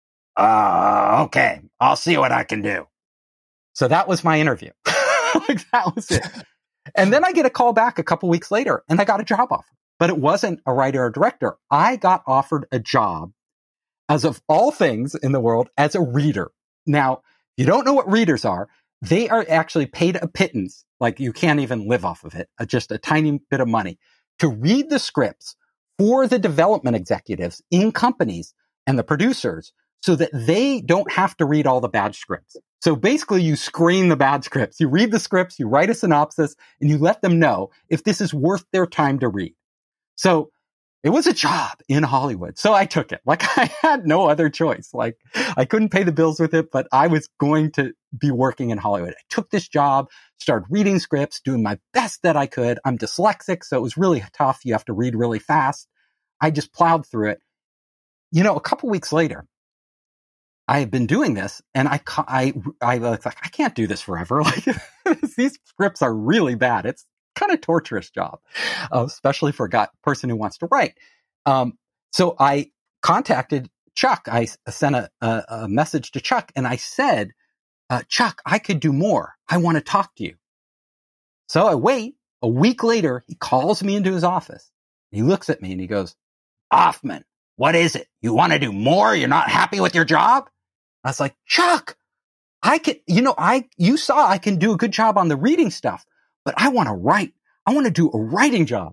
Okay. I'll see what I can do. So that was my interview. That was it. And then I get a call back a couple weeks later, and I got a job offer. But it wasn't a writer or director. I got offered a job, as of all things in the world, as a reader. Now, you don't know what readers are. They are actually paid a pittance, like you can't even live off of it, just a tiny bit of money, to read the scripts for the development executives in companies and the producers so that they don't have to read all the bad scripts. So basically, you screen the bad scripts. You read the scripts, you write a synopsis, and you let them know if this is worth their time to read. So it was a job in Hollywood. So I took it. Like, I had no other choice. Like, I couldn't pay the bills with it, but I was going to be working in Hollywood. I took this job, started reading scripts, doing my best that I could. I'm dyslexic, so it was really tough. You have to read really fast. I just plowed through it. A couple weeks later, I had been doing this, and I was like, I can't do this forever. Like, these scripts are really bad. It's kind of torturous job, especially for a person who wants to write. So I contacted Chuck. I sent a message to Chuck, and I said, Chuck, I could do more. I want to talk to you. So I wait. A week later, he calls me into his office. He looks at me and he goes, Hoffman, what is it? You want to do more? You're not happy with your job? I was like, Chuck, you saw I can do a good job on the reading stuff, but I want to write. I want to do a writing job.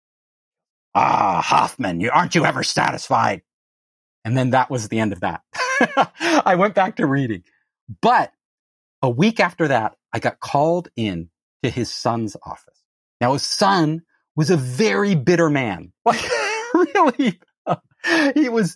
Hoffman, aren't you ever satisfied? And then that was the end of that. I went back to reading. But a week after that, I got called in to his son's office. Now, his son was a very bitter man. Like, really, he was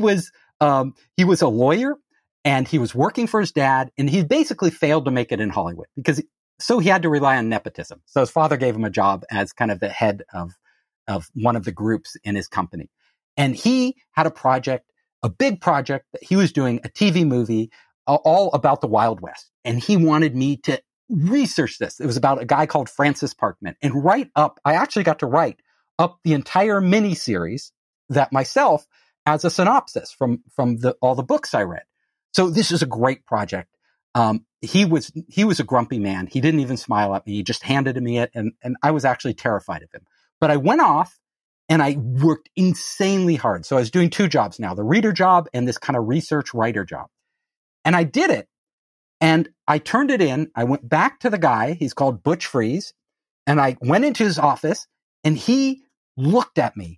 a lawyer, and he was working for his dad, and he basically failed to make it in Hollywood so he had to rely on nepotism. So his father gave him a job as kind of the head of one of the groups in his company. And he had a big project that he was doing, a TV movie all about the Wild West. And he wanted me to research this. It was about a guy called Francis Parkman, and I actually got to write up the entire miniseries that myself as a synopsis from all the books I read. So this is a great project. He was a grumpy man. He didn't even smile at me. He just handed me it, and I was actually terrified of him. But I went off and I worked insanely hard. So I was doing 2 jobs now, the reader job and this kind of research writer job. And I did it. And I turned it in. I went back to the guy. He's called Butch Freeze. And I went into his office, and he looked at me.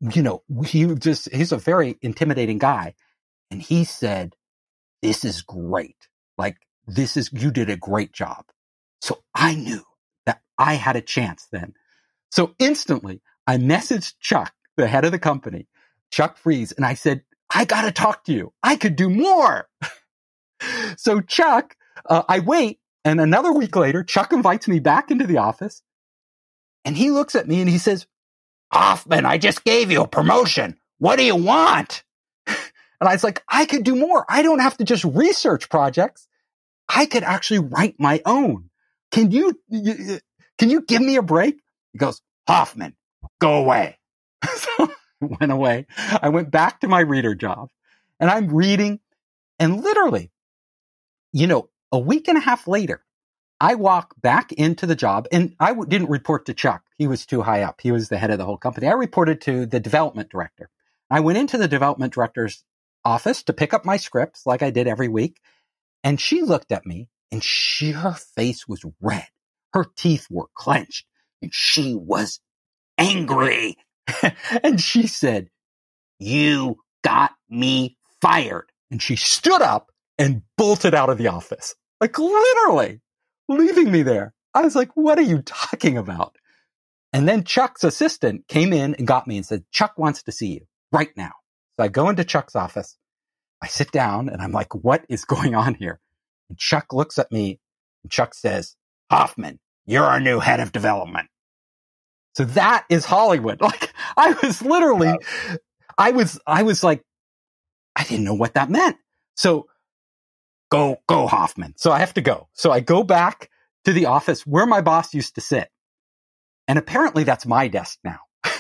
He's a very intimidating guy. And he said, this is great. Like, you did a great job. So I knew that I had a chance then. So instantly I messaged Chuck, the head of the company, Chuck Freeze, and I said, I got to talk to you. I could do more. So Chuck, I wait, and another week later, Chuck invites me back into the office, and he looks at me and he says, Hoffman, I just gave you a promotion. What do you want? And I was like, I could do more. I don't have to just research projects. I could actually write my own. Can you give me a break? He goes, Hoffman, go away. So I went away. I went back to my reader job, and I'm reading, and literally, a week and a half later, I walk back into the job, and I didn't report to Chuck. He was too high up. He was the head of the whole company. I reported to the development director. I went into the development director's office to pick up my scripts like I did every week. And she looked at me, and her face was red. Her teeth were clenched, and she was angry. And she said, you got me fired. And she stood up and bolted out of the office. Like, literally leaving me there. I was like, what are you talking about? And then Chuck's assistant came in and got me and said, Chuck wants to see you right now. So I go into Chuck's office. I sit down, and I'm like, what is going on here? And Chuck looks at me, and Chuck says, Hoffman, you're our new head of development. So that is Hollywood. Like, I was literally, I was like, I didn't know what that meant. So go Hoffman. So I have to go. So I go back to the office where my boss used to sit. And apparently that's my desk now.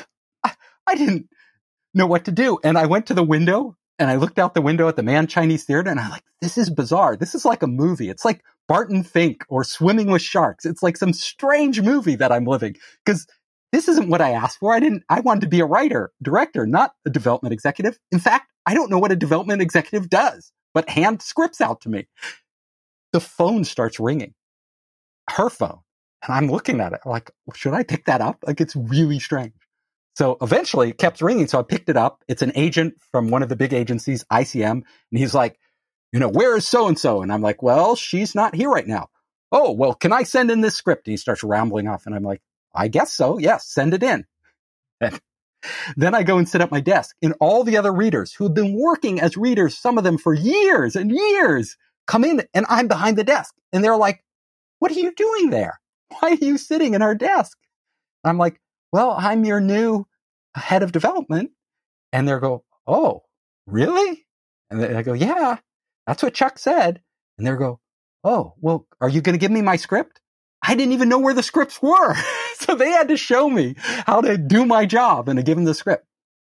I didn't know what to do. And I went to the window, and I looked out the window at the Mann Chinese Theater, and I'm like, this is bizarre. This is like a movie. It's like Barton Fink or Swimming with Sharks. It's like some strange movie that I'm living, because this isn't what I asked for. I wanted to be a writer, director, not a development executive. In fact, I don't know what a development executive does, but hand scripts out to me. The phone starts ringing, her phone. And I'm looking at it like, should I pick that up? Like, it's really strange. So eventually it kept ringing. So I picked it up. It's an agent from one of the big agencies, ICM. And he's like, where is so-and-so? And I'm like, well, she's not here right now. Oh, well, can I send in this script? And he starts rambling off. And I'm like, I guess so. Yes, send it in. And then I go and sit at my desk, and all the other readers who have been working as readers, some of them for years and years, come in, and I'm behind the desk. And they're like, what are you doing there? Why are you sitting in our desk? And I'm like, well, I'm your new head of development. And they go, oh, really? And I go, yeah. That's what Chuck said. And they go, oh, well, are you going to give me my script? I didn't even know where the scripts were. So they had to show me how to do my job and to give them the script.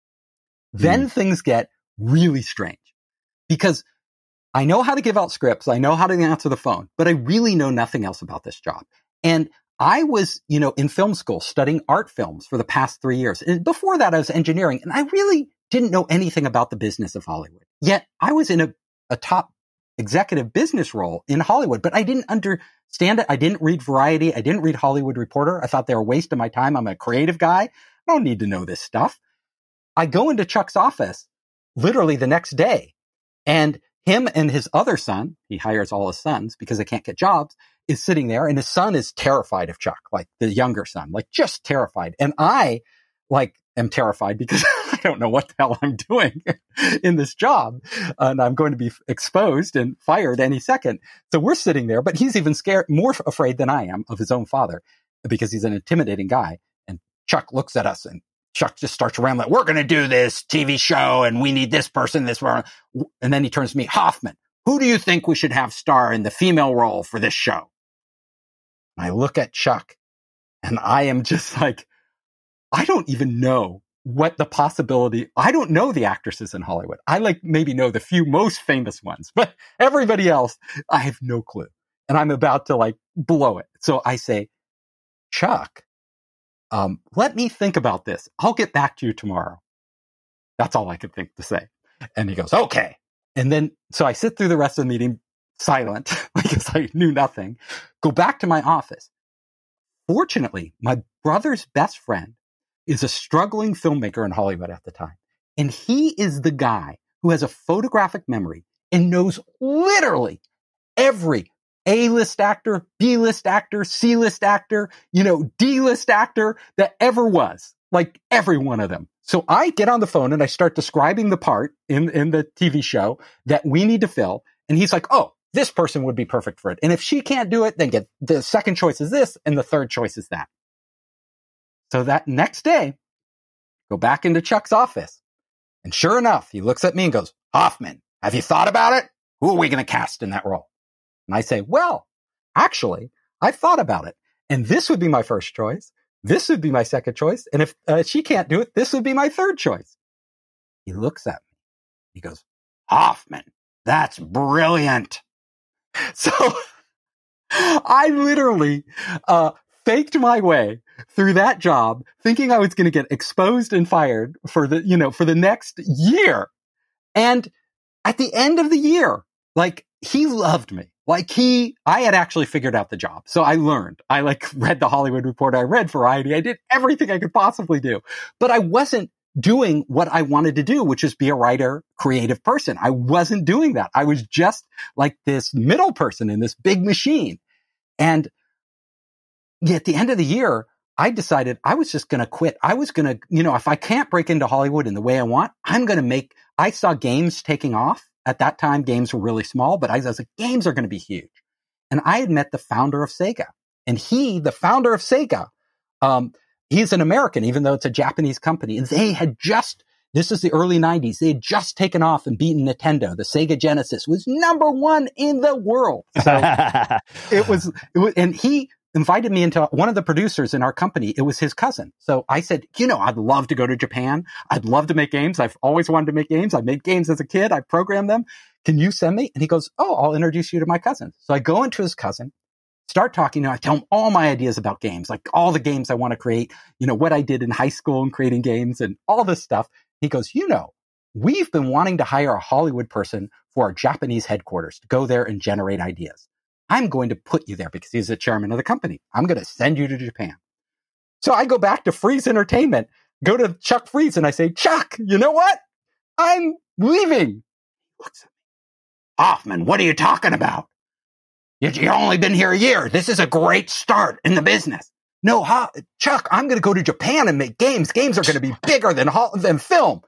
Then things get really strange because I know how to give out scripts. I know how to answer the phone, but I really know nothing else about this job. And I was, in film school studying art films for the past 3 years. And before that, I was engineering, and I really didn't know anything about the business of Hollywood. Yet I was in a top executive business role in Hollywood, but I didn't understand it. I didn't read Variety. I didn't read Hollywood Reporter. I thought they were a waste of my time. I'm a creative guy. I don't need to know this stuff. I go into Chuck's office literally the next day, and him and his other son, he hires all his sons because they can't get jobs, is sitting there, and his son is terrified of Chuck, like the younger son, like just terrified. And I am terrified because I don't know what the hell I'm doing in this job. And I'm going to be exposed and fired any second. So we're sitting there, but he's even more afraid than I am of his own father because he's an intimidating guy. And Chuck looks at us and Chuck just starts rambling. We're going to do this TV show and we need this person, this one. And then he turns to me, Hoffman, who do you think we should have star in the female role for this show? And I look at Chuck and I am just like, I don't even know what the possibility. I don't know the actresses in Hollywood. I maybe know the few most famous ones, but everybody else, I have no clue. And I'm about to blow it. So I say, Chuck, let me think about this. I'll get back to you tomorrow. That's all I could think to say. And he goes, okay. And then, so I sit through the rest of the meeting silent because I knew nothing, go back to my office. Fortunately, my brother's best friend is a struggling filmmaker in Hollywood at the time. And he is the guy who has a photographic memory and knows literally every A-list actor, B-list actor, C-list actor, D-list actor that ever was, every one of them. So I get on the phone and I start describing the part in the TV show that we need to fill. And he's like, oh, this person would be perfect for it. And if she can't do it, then the second choice is this and the third choice is that. So that next day, go back into Chuck's office. And sure enough, he looks at me and goes, Hoffman, have you thought about it? Who are we going to cast in that role? And I say, well, actually, I've thought about it. And this would be my first choice. This would be my second choice. And if she can't do it, this would be my third choice. He looks at me. He goes, Hoffman, that's brilliant. So I literally faked my way through that job, thinking I was going to get exposed and fired for the next year. And at the end of the year, he loved me. I had actually figured out the job. So I learned. I read the Hollywood Reporter. I read Variety. I did everything I could possibly do. But I wasn't doing what I wanted to do, which is be a writer, creative person. I wasn't doing that. I was just this middle person in this big machine. And at the end of the year, I decided I was just going to quit. I was going to, if I can't break into Hollywood in the way I want, I saw games taking off. At that time, games were really small, but I was like, games are going to be huge. And I had met the founder of Sega. And the founder of Sega, he's an American, even though it's a Japanese company. And they had this is the early 90s. They had just taken off and beaten Nintendo. The Sega Genesis was #1 in the world. So it was, and he invited me into one of the producers in our company. It was his cousin. So I said, I'd love to go to Japan. I'd love to make games. I've always wanted to make games. I made games as a kid. I programmed them. Can you send me? And he goes, oh, I'll introduce you to my cousin. So I go into his cousin, start talking to him. I tell him all my ideas about games, all the games I want to create, what I did in high school and creating games and all this stuff. He goes, we've been wanting to hire a Hollywood person for our Japanese headquarters to go there and generate ideas. I'm going to put you there because he's the chairman of the company. I'm going to send you to Japan. So I go back to Freeze Entertainment, go to Chuck Freeze, and I say, Chuck, you know what? I'm leaving. He looks at me. Hoffman, what are you talking about? You've only been here a year. This is a great start in the business. No, Chuck, I'm going to go to Japan and make games. Games are going to be bigger than film.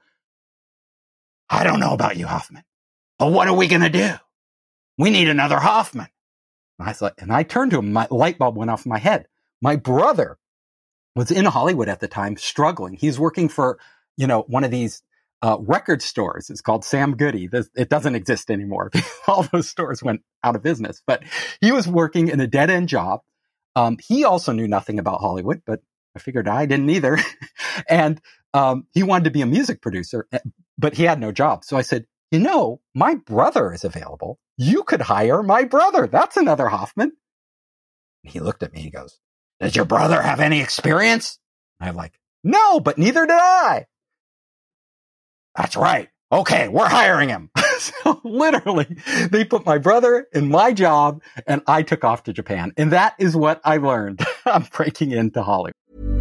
I don't know about you, Hoffman, but what are we going to do? We need another Hoffman. And I turned to him, my light bulb went off in my head. My brother was in Hollywood at the time, struggling. He's working for, one of these record stores. It's called Sam Goody. It doesn't exist anymore. All those stores went out of business. But he was working in a dead-end job. He also knew nothing about Hollywood, but I figured I didn't either. And he wanted to be a music producer, but he had no job. So I said, my brother is available. You could hire my brother. That's another Hoffman. And he looked at me. He goes, does your brother have any experience? I'm like, no, but neither did I. That's right. Okay, we're hiring him. So literally, they put my brother in my job and I took off to Japan. And that is what I learned. I'm breaking into Hollywood.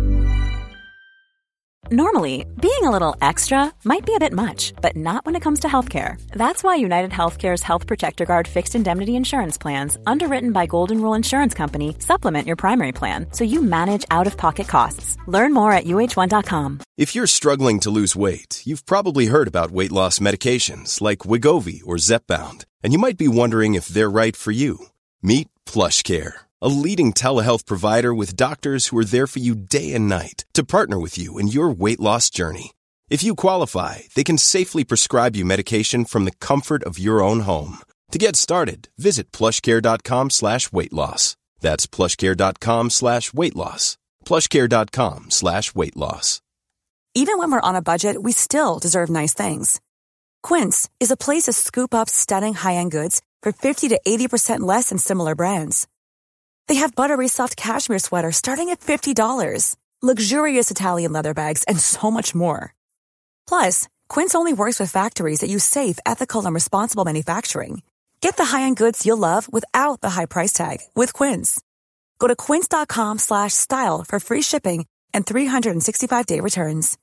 Normally, being a little extra might be a bit much, but not when it comes to healthcare. That's why United Healthcare's Health Protector Guard fixed indemnity insurance plans, underwritten by Golden Rule Insurance Company, supplement your primary plan so you manage out-of-pocket costs. Learn more at UH1.com. If you're struggling to lose weight, you've probably heard about weight loss medications like Wegovy or Zepbound, and you might be wondering if they're right for you. Meet PlushCare, a leading telehealth provider with doctors who are there for you day and night to partner with you in your weight loss journey. If you qualify, they can safely prescribe you medication from the comfort of your own home. To get started, visit plushcare.com/weight-loss. That's plushcare.com/weight-loss. plushcare.com/weight-loss. Even when we're on a budget, we still deserve nice things. Quince is a place to scoop up stunning high-end goods for 50 to 80% less than similar brands. They have buttery soft cashmere sweaters starting at $50, luxurious Italian leather bags, and so much more. Plus, Quince only works with factories that use safe, ethical, and responsible manufacturing. Get the high-end goods you'll love without the high price tag with Quince. Go to quince.com/style for free shipping and 365-day returns.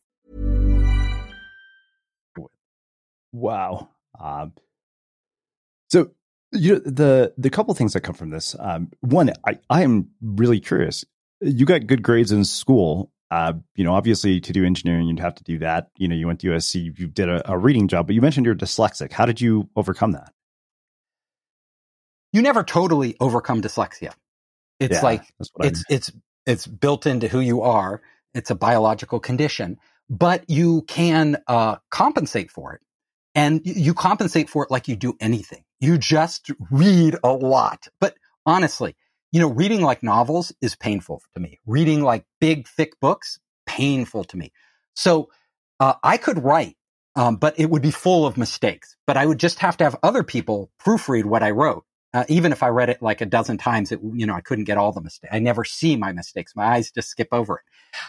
Wow. So the couple things that come from this. One, I am really curious. You got good grades in school. Obviously to do engineering, you'd have to do that. You went to USC, you did a reading job, but you mentioned you're dyslexic. How did you overcome that? You never totally overcome dyslexia. It's it's built into who you are. It's a biological condition, but you can compensate for it. And you compensate for it like you do anything. You just read a lot. But honestly, reading like novels is painful to me. Reading like big, thick books, painful to me. So I could write, but it would be full of mistakes. But I would just have to have other people proofread what I wrote. Even if I read it like a dozen times, I couldn't get all the mistakes. I never see my mistakes. My eyes just skip over it.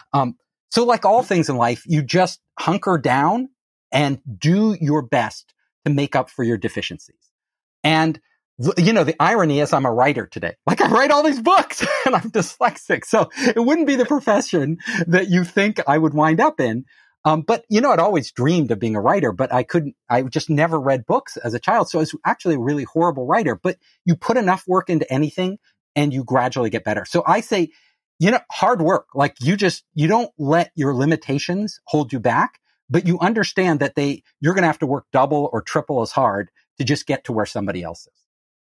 So like all things in life, you just hunker down and do your best to make up for your deficiencies. And, the irony is I'm a writer today. Like I write all these books and I'm dyslexic. So it wouldn't be the profession that you think I would wind up in. But I'd always dreamed of being a writer, but I just never read books as a child. So I was actually a really horrible writer, but you put enough work into anything and you gradually get better. So I say, hard work, like you don't let your limitations hold you back, but you understand that you're going to have to work double or triple as hard to just get to where somebody else is.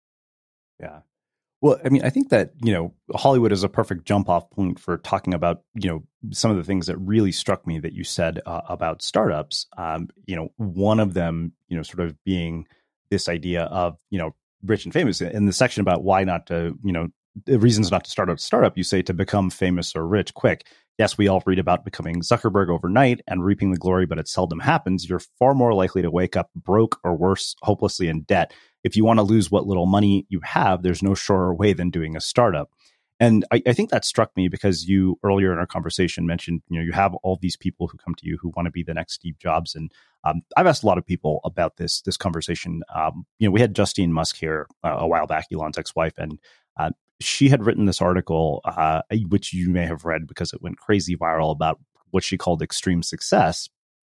Yeah. Well, I mean, I think that, Hollywood is a perfect jump off point for talking about, some of the things that really struck me that you said about startups. One of them, sort of being this idea of, rich and famous. In the section about why not to, the reasons not to start a startup, you say to become famous or rich quick. Yes, we all read about becoming Zuckerberg overnight and reaping the glory, but it seldom happens. You're far more likely to wake up broke or worse, hopelessly in debt. If you want to lose what little money you have, there's no surer way than doing a startup. And I think that struck me because you earlier in our conversation mentioned, you have all these people who come to you who want to be the next Steve Jobs. And I've asked a lot of people about this conversation. We had Justine Musk here a while back, Elon's ex-wife, and she had written this article, which you may have read because it went crazy viral, about what she called extreme success.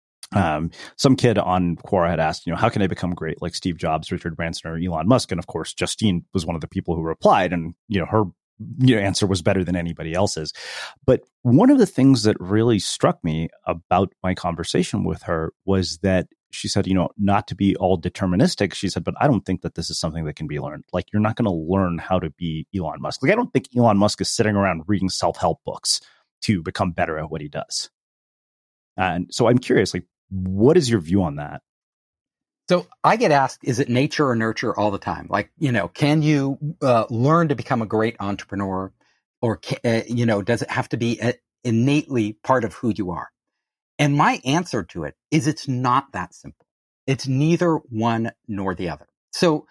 Some kid on Quora had asked, how can I become great like Steve Jobs, Richard Branson, or Elon Musk? And of course, Justine was one of the people who replied, and her answer was better than anybody else's. But one of the things that really struck me about my conversation with her was that she said, not to be all deterministic. She said, but I don't think that this is something that can be learned. Like, you're not going to learn how to be Elon Musk. Like, I don't think Elon Musk is sitting around reading self-help books to become better at what he does. And so I'm curious, like, What is your view on that? So I get asked, is it nature or nurture all the time? Like, can you learn to become a great entrepreneur, or, does it have to be innately part of who you are? And my answer to it is it's not that simple. It's neither one nor the other. So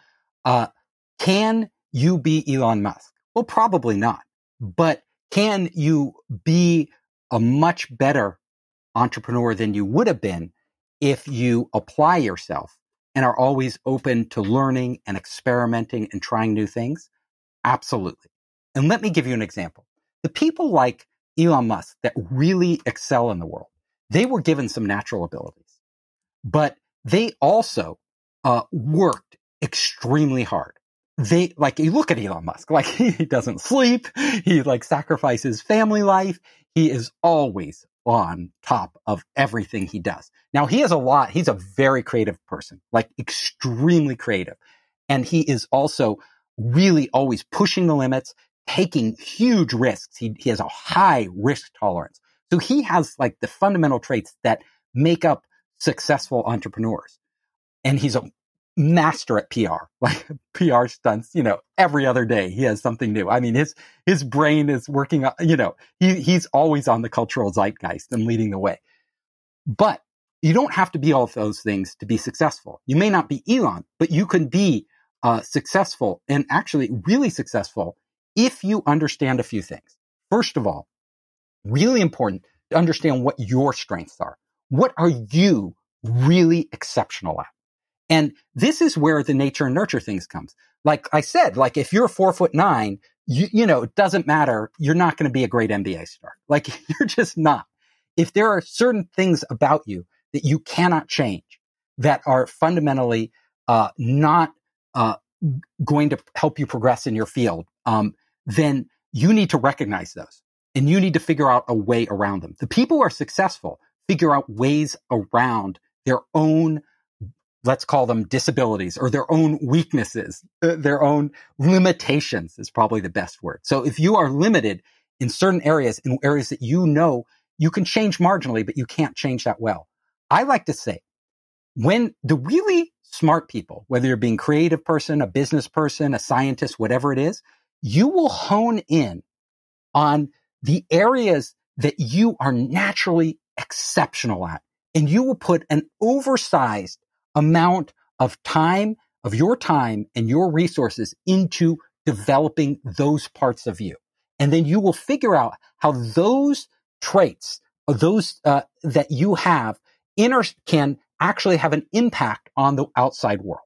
can you be Elon Musk? Well, probably not. But can you be a much better entrepreneur than you would have been if you apply yourself and are always open to learning and experimenting and trying new things? Absolutely. And let me give you an example. The people like Elon Musk that really excel in the world, they were given some natural abilities, but they also worked extremely hard. You look at Elon Musk, he doesn't sleep. He sacrifices family life. He is always on top of everything he does. Now he's a very creative person, extremely creative. And he is also really always pushing the limits, taking huge risks. He has a high risk tolerance. So he has the fundamental traits that make up successful entrepreneurs. And he's a master at PR, PR stunts, every other day he has something new. I mean, his brain is working, he's always on the cultural zeitgeist and leading the way. But you don't have to be all of those things to be successful. You may not be Elon, but you can be successful, and actually really successful, if you understand a few things. First of all, really important to understand what your strengths are. What are you really exceptional at? And this is where the nature and nurture things comes. Like I said, if you're 4'9", it doesn't matter. You're not going to be a great NBA star. You're just not. If there are certain things about you that you cannot change, that are fundamentally not going to help you progress in your field, then you need to recognize those, and you need to figure out a way around them. The people who are successful figure out ways around their own, let's call them disabilities, or their own weaknesses, their own limitations is probably the best word. So if you are limited in certain areas, in areas that you can change marginally, but you can't change that well. I like to say, when the really smart people, whether you're being a creative person, a business person, a scientist, whatever it is, you will hone in on the areas that you are naturally exceptional at. And you will put an oversized amount of your time and your resources into developing those parts of you. And then you will figure out how those traits, those that you have, can actually have an impact on the outside world.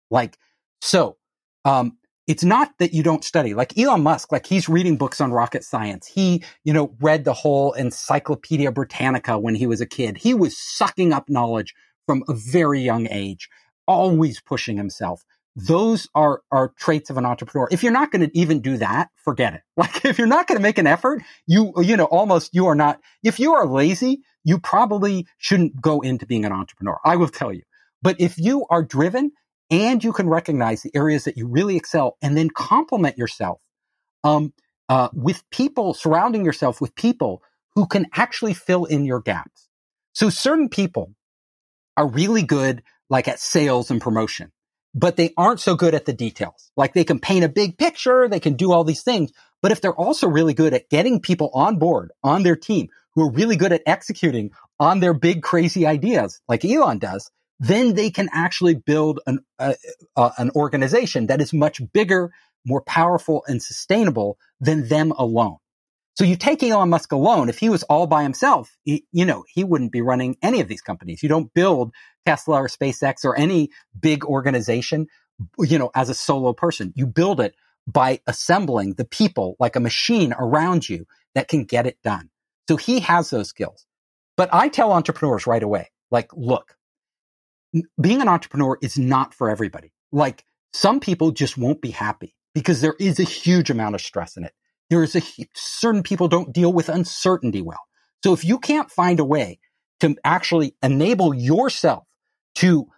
It's not that you don't study. Elon Musk, he's reading books on rocket science. He, read the whole Encyclopedia Britannica when he was a kid. He was sucking up knowledge from a very young age, always pushing himself. Those are traits of an entrepreneur. If you're not going to even do that, forget it. If you're not going to make an effort, you are not. If you are lazy, you probably shouldn't go into being an entrepreneur. I will tell you. But if you are driven and you can recognize the areas that you really excel, and then complement yourself with people, surrounding yourself with people who can actually fill in your gaps. So certain people are really good at sales and promotion, but they aren't so good at the details. They can paint a big picture, they can do all these things, but if they're also really good at getting people on board on their team who are really good at executing on their big crazy ideas like Elon does, then they can actually build an organization that is much bigger, more powerful, and sustainable than them alone. So you take Elon Musk alone, if he was all by himself, he wouldn't be running any of these companies. You don't build Tesla or SpaceX or any big organization, as a solo person. You build it by assembling the people like a machine around you that can get it done. So he has those skills. But I tell entrepreneurs right away, look, being an entrepreneur is not for everybody. Some people just won't be happy because there is a huge amount of stress in it. Certain people don't deal with uncertainty well. So if you can't find a way to actually enable yourself to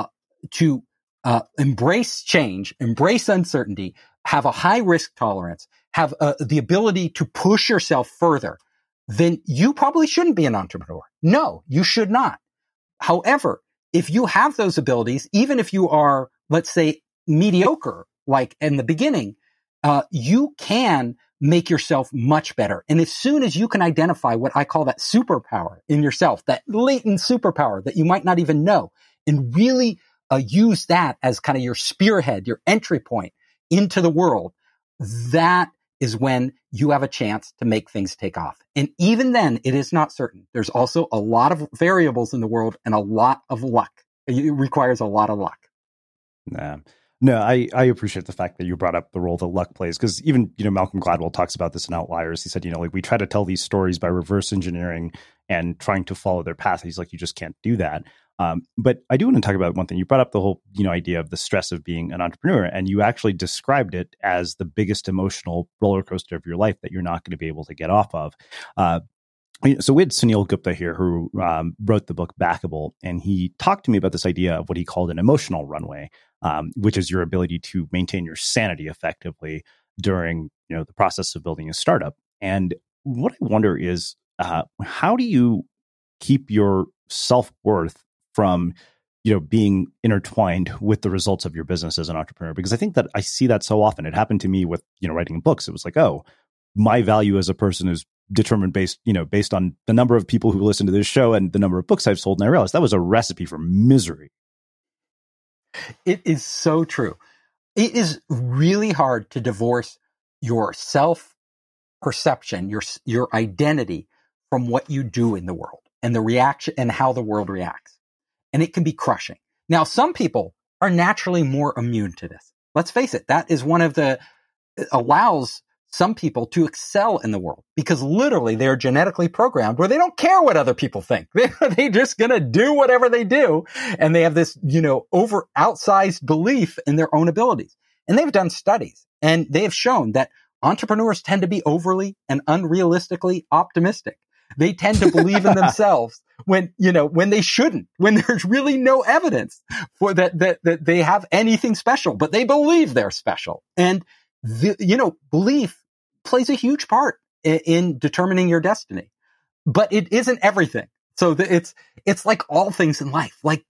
embrace change, embrace uncertainty, have a high risk tolerance, have the ability to push yourself further, then you probably shouldn't be an entrepreneur. No, you should not. However, if you have those abilities, even if you are, let's say, mediocre, like in the beginning, you can make yourself much better. And as soon as you can identify what I call that superpower in yourself, that latent superpower that you might not even know, and really use that as kind of your spearhead, your entry point into the world, that is when you have a chance to make things take off. And even then, it is not certain. There's also a lot of variables in the world and a lot of luck. It requires a lot of luck. No, I appreciate the fact that you brought up the role that luck plays, because even, Malcolm Gladwell talks about this in Outliers. He said, like, we try to tell these stories by reverse engineering and trying to follow their path. He's like, you just can't do that. But I do want to talk about one thing. You brought up the whole, idea of the stress of being an entrepreneur, and you actually described it as the biggest emotional roller coaster of your life that you're not going to be able to get off of. So we had Sunil Gupta here, who wrote the book Backable, and he talked to me about this idea of what he called an emotional runway, which is your ability to maintain your sanity effectively during the process of building a startup. And what I wonder is, how do you keep your self-worth from being intertwined with the results of your business as an entrepreneur? Because I think that I see that so often. It happened to me with writing books. It was like, oh, my value as a person is determined based on the number of people who listen to this show and the number of books I've sold. And I realized that was a recipe for misery. It is so true. It is really hard to divorce your self-perception, your identity from what you do in the world and the reaction and how the world reacts. And it can be crushing. Now, some people are naturally more immune to this. Let's face it. That is one of allows some people to excel in the world, because literally they're genetically programmed where they don't care what other people think. They're just going to do whatever they do. And they have this, outsized belief in their own abilities. And they've done studies, and they have shown that entrepreneurs tend to be overly and unrealistically optimistic. They tend to believe in themselves when they shouldn't, when there's really no evidence for that they have anything special, but they believe they're special. And belief plays a huge part in determining your destiny, but it isn't everything. So it's like all things in life. Like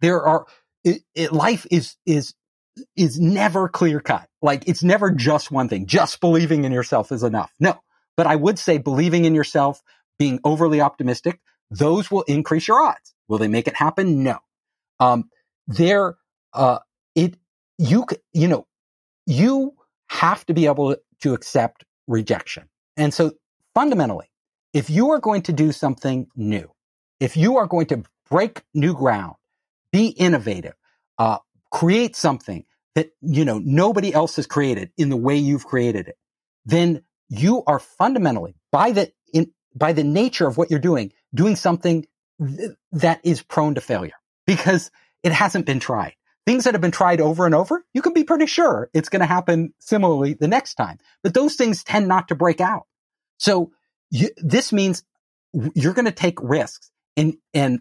life is never clear cut. Like it's never just one thing. Just believing in yourself is enough. No, but I would say believing in yourself, being overly optimistic, those will increase your odds. Will they make it happen? No. You have to be able to accept rejection. And so fundamentally, if you are going to do something new, if you are going to break new ground, be innovative, create something that, nobody else has created in the way you've created it, then you are fundamentally, by the nature of what you're doing something that is prone to failure because it hasn't been tried. Things that have been tried over and over, you can be pretty sure it's going to happen similarly the next time. But those things tend not to break out. So this means you're going to take risks, and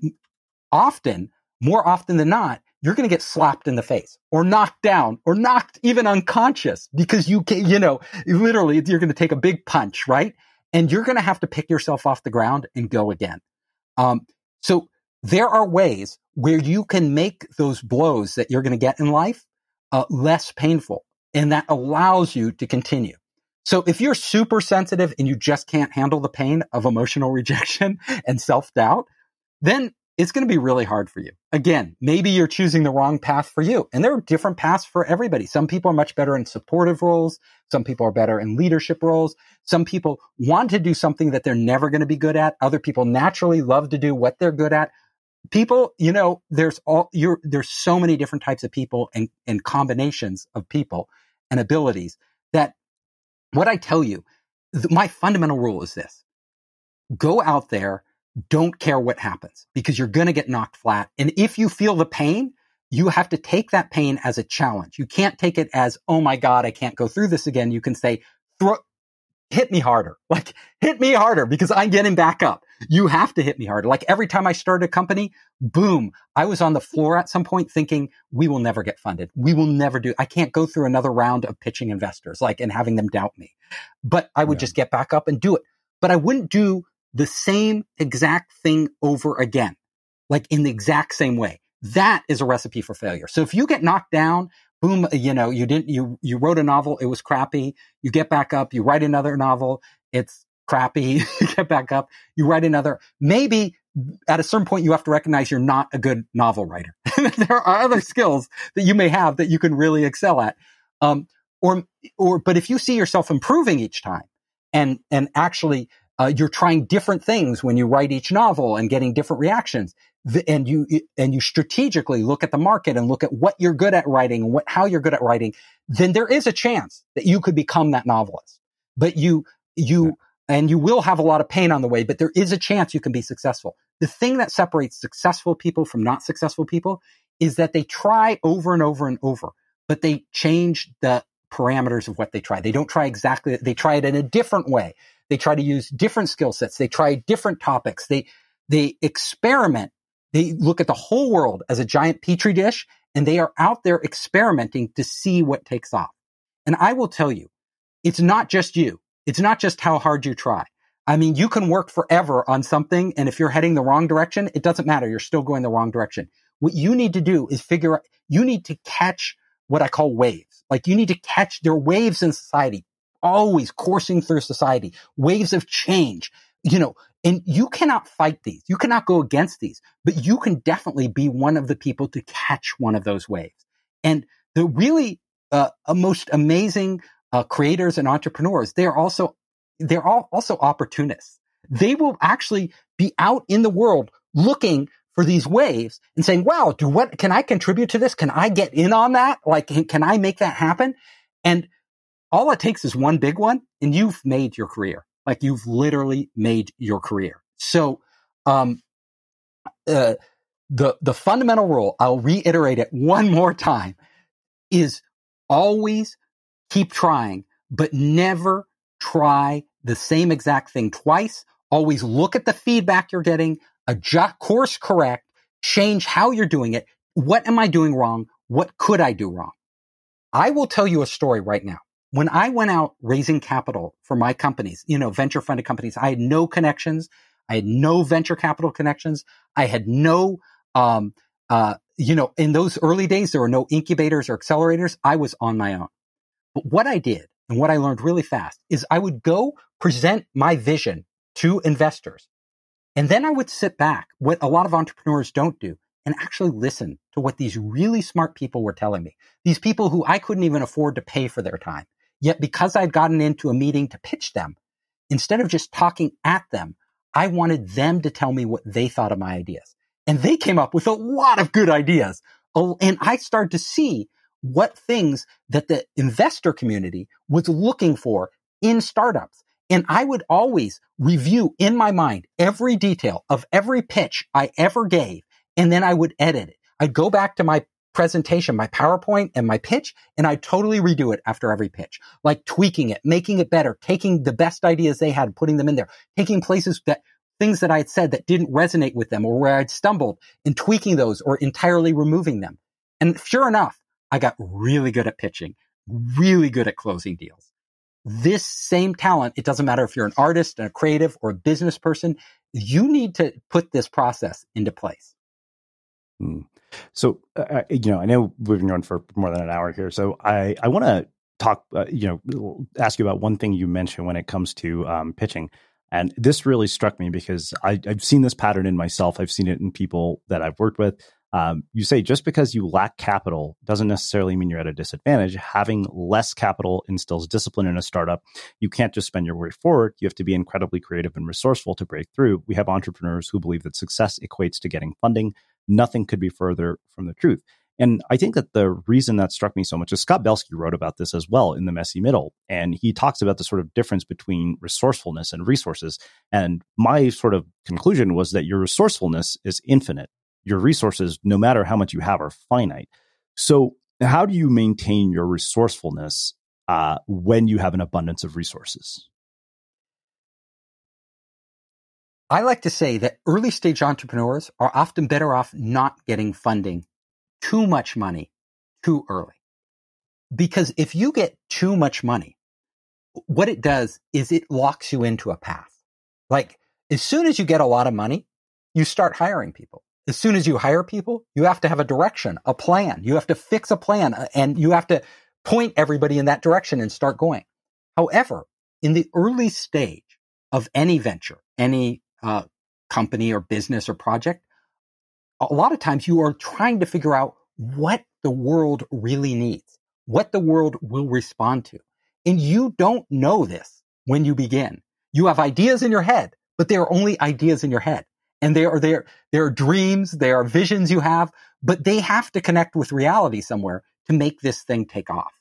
more often than not, you're going to get slapped in the face or knocked down or knocked even unconscious because literally you're going to take a big punch, right? And you're going to have to pick yourself off the ground and go again. So there are ways where you can make those blows that you're going to get in life less painful, and that allows you to continue. So if you're super sensitive and you just can't handle the pain of emotional rejection and self-doubt, then it's going to be really hard for you. Again, maybe you're choosing the wrong path for you. And there are different paths for everybody. Some people are much better in supportive roles. Some people are better in leadership roles. Some people want to do something that they're never going to be good at. Other people naturally love to do what they're good at. People, there's so many different types of people and combinations of people and abilities that what I tell you, my fundamental rule is this: go out there. Don't care what happens, because you're going to get knocked flat. And if you feel the pain, you have to take that pain as a challenge. You can't take it as, oh my God, I can't go through this again. You can say, hit me harder. Like, hit me harder because I'm getting back up. You have to hit me harder. Like every time I started a company, boom, I was on the floor at some point thinking, we will never get funded. We will never I can't go through another round of pitching investors, and having them doubt me. But I would just get back up and do it. But I wouldn't do the same exact thing over again. like in the exact same way. That is a recipe for failure. So if you get knocked down, boom, you wrote a novel, it was crappy. You get back up, you write another novel, it's crappy. You get back up, you write another. Maybe at a certain point you have to recognize you're not a good novel writer. There are other skills that you may have that you can really excel at. But if you see yourself improving each time and actually you're trying different things when you write each novel and getting different reactions, and you strategically look at the market and look at what you're good at writing and how you're good at writing, then there is a chance that you could become that novelist. But you will have a lot of pain on the way, but there is a chance you can be successful. The thing that separates successful people from not successful people is that they try over and over and over, but they change the parameters of what they try. They don't try exactly, they try it in a different way. They try to use different skill sets. They try different topics. They experiment. They look at the whole world as a giant petri dish, and they are out there experimenting to see what takes off. And I will tell you, it's not just you. It's not just how hard you try. I mean, you can work forever on something, and if you're heading the wrong direction, it doesn't matter. You're still going the wrong direction. What you need to do is figure out, you need to catch what I call waves. Like you need to catch, there are waves in society, always coursing through society, waves of change, and you cannot fight these. You cannot go against these, but you can definitely be one of the people to catch one of those waves. And the really most amazing creators and entrepreneurs, they're also opportunists. They will actually be out in the world looking for these waves and saying, wow, can I contribute to this? Can I get in on that? Like, can I make that happen? And all it takes is one big one and you've made your career. Like you've literally made your career. So, the fundamental rule, I'll reiterate it one more time, is always keep trying, but never try the same exact thing twice. Always look at the feedback you're getting, adjust, course correct, change how you're doing it. What am I doing wrong? What could I do wrong? I will tell you a story right now. When I went out raising capital for my companies, venture funded companies, I had no connections. I had no venture capital connections. I had no, in those early days, there were no incubators or accelerators. I was on my own. But what I did and what I learned really fast is I would go present my vision to investors. And then I would sit back, what a lot of entrepreneurs don't do, and actually listen to what these really smart people were telling me. These people who I couldn't even afford to pay for their time. Yet because I'd gotten into a meeting to pitch them, instead of just talking at them, I wanted them to tell me what they thought of my ideas. And they came up with a lot of good ideas. And I started to see what things that the investor community was looking for in startups. And I would always review in my mind every detail of every pitch I ever gave. And then I would edit it. I'd go back to my presentation, my PowerPoint and my pitch, and I'd totally redo it after every pitch, like tweaking it, making it better, taking the best ideas they had, putting them in there, taking things that I had said that didn't resonate with them or where I'd stumbled and tweaking those or entirely removing them. And sure enough, I got really good at pitching, really good at closing deals. This same talent, it doesn't matter if you're an artist, a creative, or a business person, you need to put this process into place. So, I know we've been going for more than an hour here. So I want to talk, ask you about one thing you mentioned when it comes to pitching. And this really struck me because I've seen this pattern in myself. I've seen it in people that I've worked with. You say just because you lack capital doesn't necessarily mean you're at a disadvantage. Having less capital instills discipline in a startup. You can't just spend your way forward. You have to be incredibly creative and resourceful to break through. We have entrepreneurs who believe that success equates to getting funding. Nothing could be further from the truth. And I think that the reason that struck me so much is Scott Belsky wrote about this as well in The Messy Middle. And he talks about the sort of difference between resourcefulness and resources. And my sort of conclusion was that your resourcefulness is infinite. Your resources, no matter how much you have, are finite. So how do you maintain your resourcefulness when you have an abundance of resources? I like to say that early stage entrepreneurs are often better off not getting funding, too much money, too early. Because if you get too much money, what it does is it locks you into a path. Like as soon as you get a lot of money, you start hiring people. as soon as you hire people, you have to have a direction, a plan. You have to fix a plan, and you have to point everybody in that direction and start going. However, in the early stage of any venture, any company or business or project, a lot of times you are trying to figure out what the world really needs, what the world will respond to. And you don't know this when you begin. You have ideas in your head, but they are only ideas in your head. And they are dreams, they are visions you have, but they have to connect with reality somewhere to make this thing take off.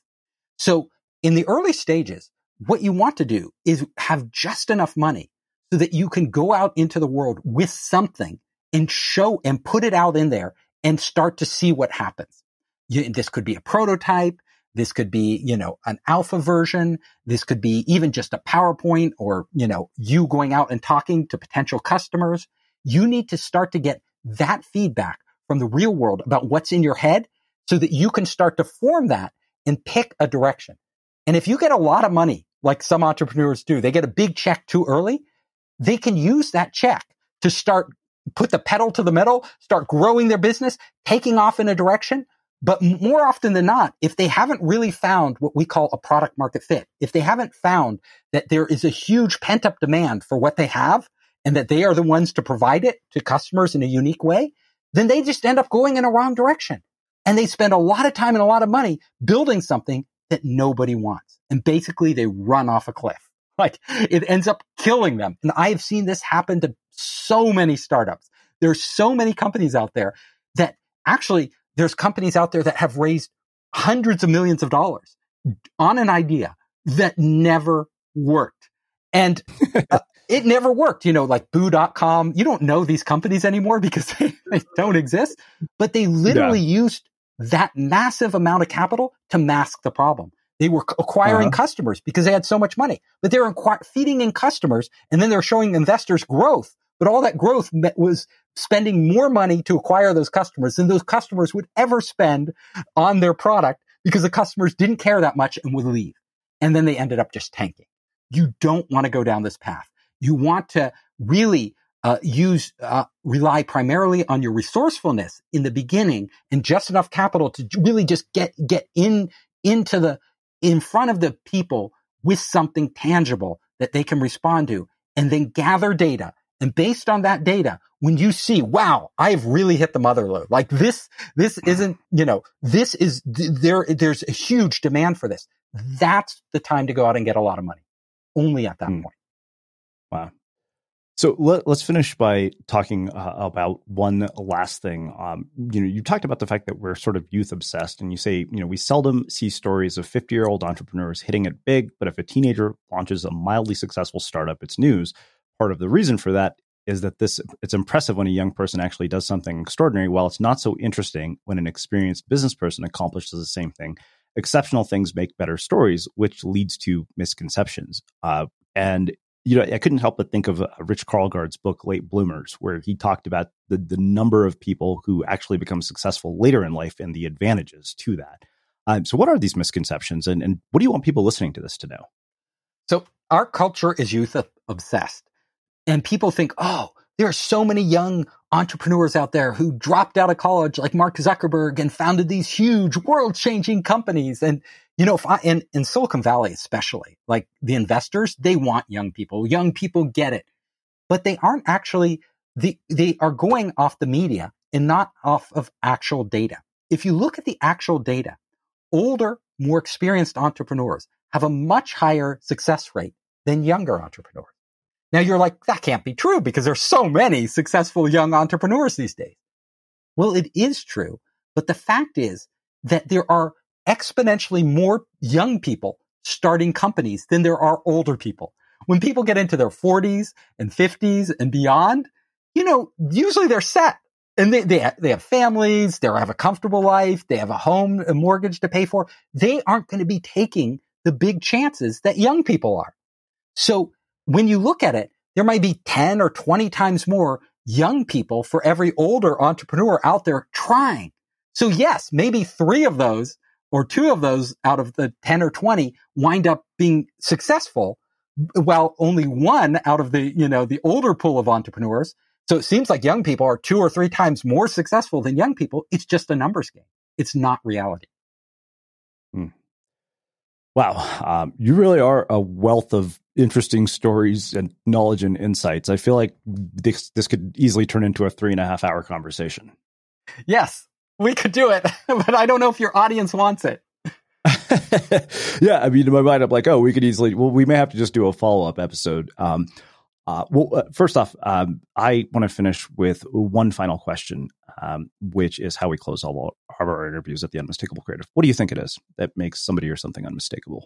So in the early stages, what you want to do is have just enough money so that you can go out into the world with something and show and put it out in there and start to see what happens. This could be a prototype. This could be, an alpha version. This could be even just a PowerPoint or, you going out and talking to potential customers. You need to start to get that feedback from the real world about what's in your head so that you can start to form that and pick a direction. And if you get a lot of money, like some entrepreneurs do, they get a big check too early, they can use that check to put the pedal to the metal, start growing their business, taking off in a direction. But more often than not, if they haven't really found what we call a product market fit, if they haven't found that there is a huge pent up demand for what they have and that they are the ones to provide it to customers in a unique way, then they just end up going in a wrong direction. And they spend a lot of time and a lot of money building something that nobody wants. And basically they run off a cliff. Like it ends up killing them. And I have seen this happen to so many startups. There's so many companies out there that actually there's companies out there that have raised hundreds of millions of dollars on an idea that never worked. And it never worked, like Boo.com. You don't know these companies anymore because they don't exist, but they literally used that massive amount of capital to mask the problem. They were acquiring customers because they had so much money, but they were feeding in customers and then they're showing investors growth. But all that growth was spending more money to acquire those customers than those customers would ever spend on their product because the customers didn't care that much and would leave. And then they ended up just tanking. You don't want to go down this path. You want to really rely primarily on your resourcefulness in the beginning and just enough capital to really just get in front of the people with something tangible that they can respond to, and then gather data. And based on that data, when you see, wow, I've really hit the mother lode. Like this isn't, there's a huge demand for this. That's the time to go out and get a lot of money. Only at that point. Wow. So let's finish by talking about one last thing. You talked about the fact that we're sort of youth obsessed, and you say, we seldom see stories of 50-year-old entrepreneurs hitting it big, but if a teenager launches a mildly successful startup, it's news. Part of the reason for that is that it's impressive when a young person actually does something extraordinary, while it's not so interesting when an experienced business person accomplishes the same thing. Exceptional things make better stories, which leads to misconceptions. And I couldn't help but think of Rich Karlgaard's book, Late Bloomers, where he talked about the number of people who actually become successful later in life and the advantages to that. So what are these misconceptions, and what do you want people listening to this to know? So our culture is youth obsessed. And people think, oh, there are so many young entrepreneurs out there who dropped out of college like Mark Zuckerberg and founded these huge world-changing companies. And, in Silicon Valley especially, like the investors, they want young people. Young people get it. But they aren't actually, they are going off the media and not off of actual data. If you look at the actual data, older, more experienced entrepreneurs have a much higher success rate than younger entrepreneurs. Now you're like, that can't be true because there's so many successful young entrepreneurs these days. Well, it is true, but the fact is that there are exponentially more young people starting companies than there are older people. When people get into their 40s and 50s and beyond, usually they're set and they have families, they have a comfortable life, they have a home, a mortgage to pay for. They aren't going to be taking the big chances that young people are. So when you look at it, there might be 10 or 20 times more young people for every older entrepreneur out there trying. So yes, maybe 3 of those or 2 of those out of the 10 or 20 wind up being successful, while only 1 out of the older pool of entrepreneurs So it seems like young people are 2 or 3 times more successful than young people. It's just a numbers game. It's not reality. Wow. You really are a wealth of interesting stories and knowledge and insights. I feel like this could easily turn into a 3.5-hour conversation. Yes, we could do it, but I don't know if your audience wants it. Yeah, I mean, in my mind, I'm like, we could easily, we may have to just do a follow-up episode. First off, I want to finish with one final question, which is how we close all of our interviews at the Unmistakable Creative. What do you think it is that makes somebody or something unmistakable?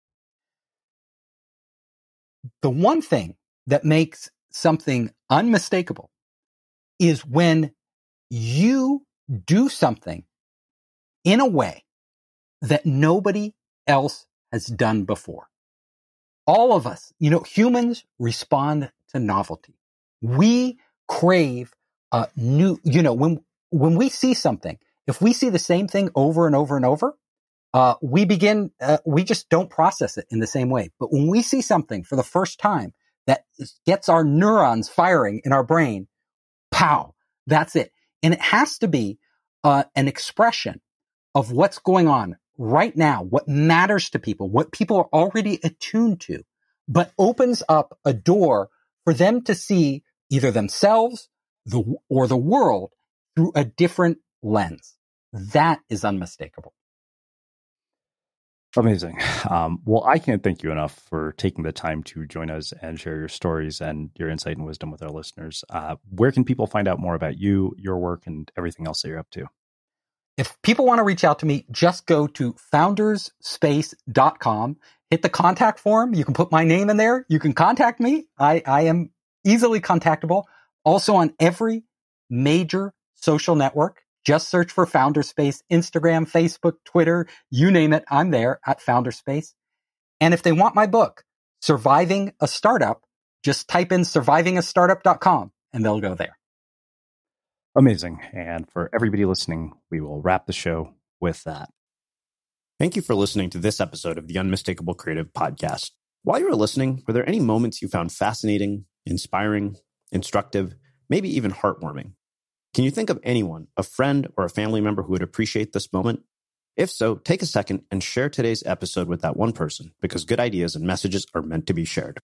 The one thing that makes something unmistakable is when you do something in a way that nobody else has done before. All of us, humans respond to novelty. We crave new, when we see something, if we see the same thing over and over and over, we just don't process it in the same way. But when we see something for the first time that gets our neurons firing in our brain, pow, that's it. And it has to be an expression of what's going on right now, what matters to people, what people are already attuned to, but opens up a door for them to see either themselves or the world through a different lens. That is unmistakable. Amazing. Well, I can't thank you enough for taking the time to join us and share your stories and your insight and wisdom with our listeners. Where can people find out more about you, your work, and everything else that you're up to? If people want to reach out to me, just go to founderspace.com, hit the contact form. You can put my name in there. You can contact me. I am easily contactable. Also on every major social network. Just search for Founderspace, Instagram, Facebook, Twitter, you name it. I'm there at Founderspace. And if they want my book, Surviving a Startup, just type in survivingastartup.com and they'll go there. Amazing. And for everybody listening, we will wrap the show with that. Thank you for listening to this episode of the Unmistakable Creative Podcast. While you were listening, were there any moments you found fascinating, inspiring, instructive, maybe even heartwarming? Can you think of anyone, a friend or a family member who would appreciate this moment? If so, take a second and share today's episode with that one person, because good ideas and messages are meant to be shared.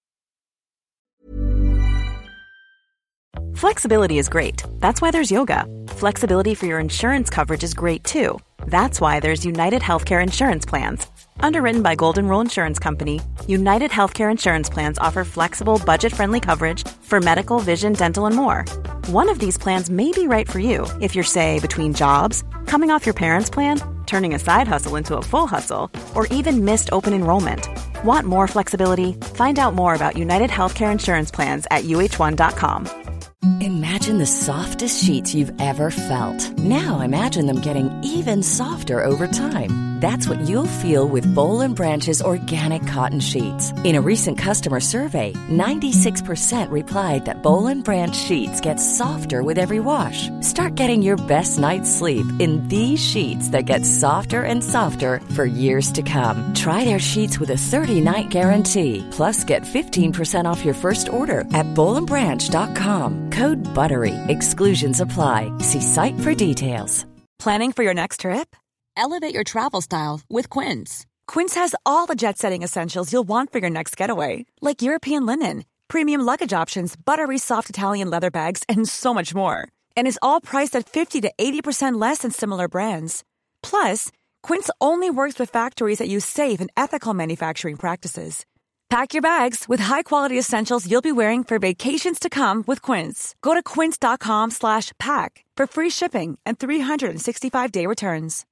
Flexibility is great. That's why there's yoga. Flexibility for your insurance coverage is great too. That's why there's United Healthcare Insurance Plans. Underwritten by Golden Rule Insurance Company, United Healthcare Insurance Plans offer flexible, budget-friendly coverage for medical, vision, dental, and more. One of these plans may be right for you if you're, say, between jobs, coming off your parents' plan, turning a side hustle into a full hustle, or even missed open enrollment. Want more flexibility? Find out more about United Healthcare Insurance Plans at uh1.com. Imagine the softest sheets you've ever felt. Now imagine them getting even softer over time. That's what you'll feel with Boll & Branch's organic cotton sheets. In a recent customer survey, 96% replied that Boll & Branch sheets get softer with every wash. Start getting your best night's sleep in these sheets that get softer and softer for years to come. Try their sheets with a 30-night guarantee. Plus, get 15% off your first order at bollandbranch.com. Code BUTTERY. Exclusions apply. See site for details. Planning for your next trip? Elevate your travel style with Quince. Quince has all the jet-setting essentials you'll want for your next getaway, like European linen, premium luggage options, buttery soft Italian leather bags, and so much more. And is all priced at 50 to 80% less than similar brands. Plus, Quince only works with factories that use safe and ethical manufacturing practices. Pack your bags with high-quality essentials you'll be wearing for vacations to come with Quince. Go to quince.com/pack for free shipping and 365-day returns.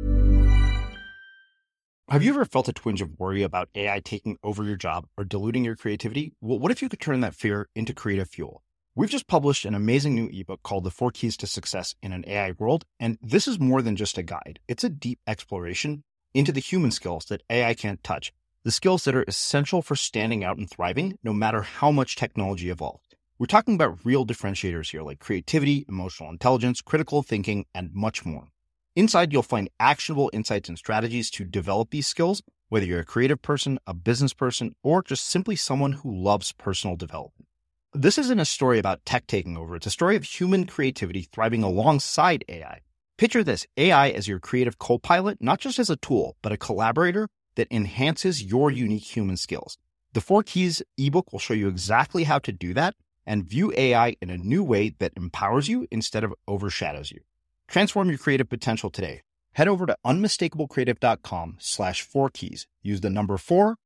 Have you ever felt a twinge of worry about AI taking over your job or diluting your creativity? Well, what if you could turn that fear into creative fuel? We've just published an amazing new ebook called The 4 Keys to Success in an AI World, and this is more than just a guide. It's a deep exploration into the human skills that AI can't touch, the skills that are essential for standing out and thriving, no matter how much technology evolved. We're talking about real differentiators here, like creativity, emotional intelligence, critical thinking, and much more. Inside, you'll find actionable insights and strategies to develop these skills, whether you're a creative person, a business person, or just simply someone who loves personal development. This isn't a story about tech taking over. It's a story of human creativity thriving alongside AI. Picture this, AI as your creative co-pilot, not just as a tool, but a collaborator that enhances your unique human skills. The 4 Keys ebook will show you exactly how to do that and view AI in a new way that empowers you instead of overshadows you. Transform your creative potential today. Head over to unmistakablecreative.com/4keys. Use the number 4,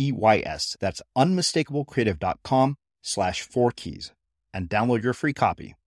KEYS. That's unmistakablecreative.com/4keys and download your free copy.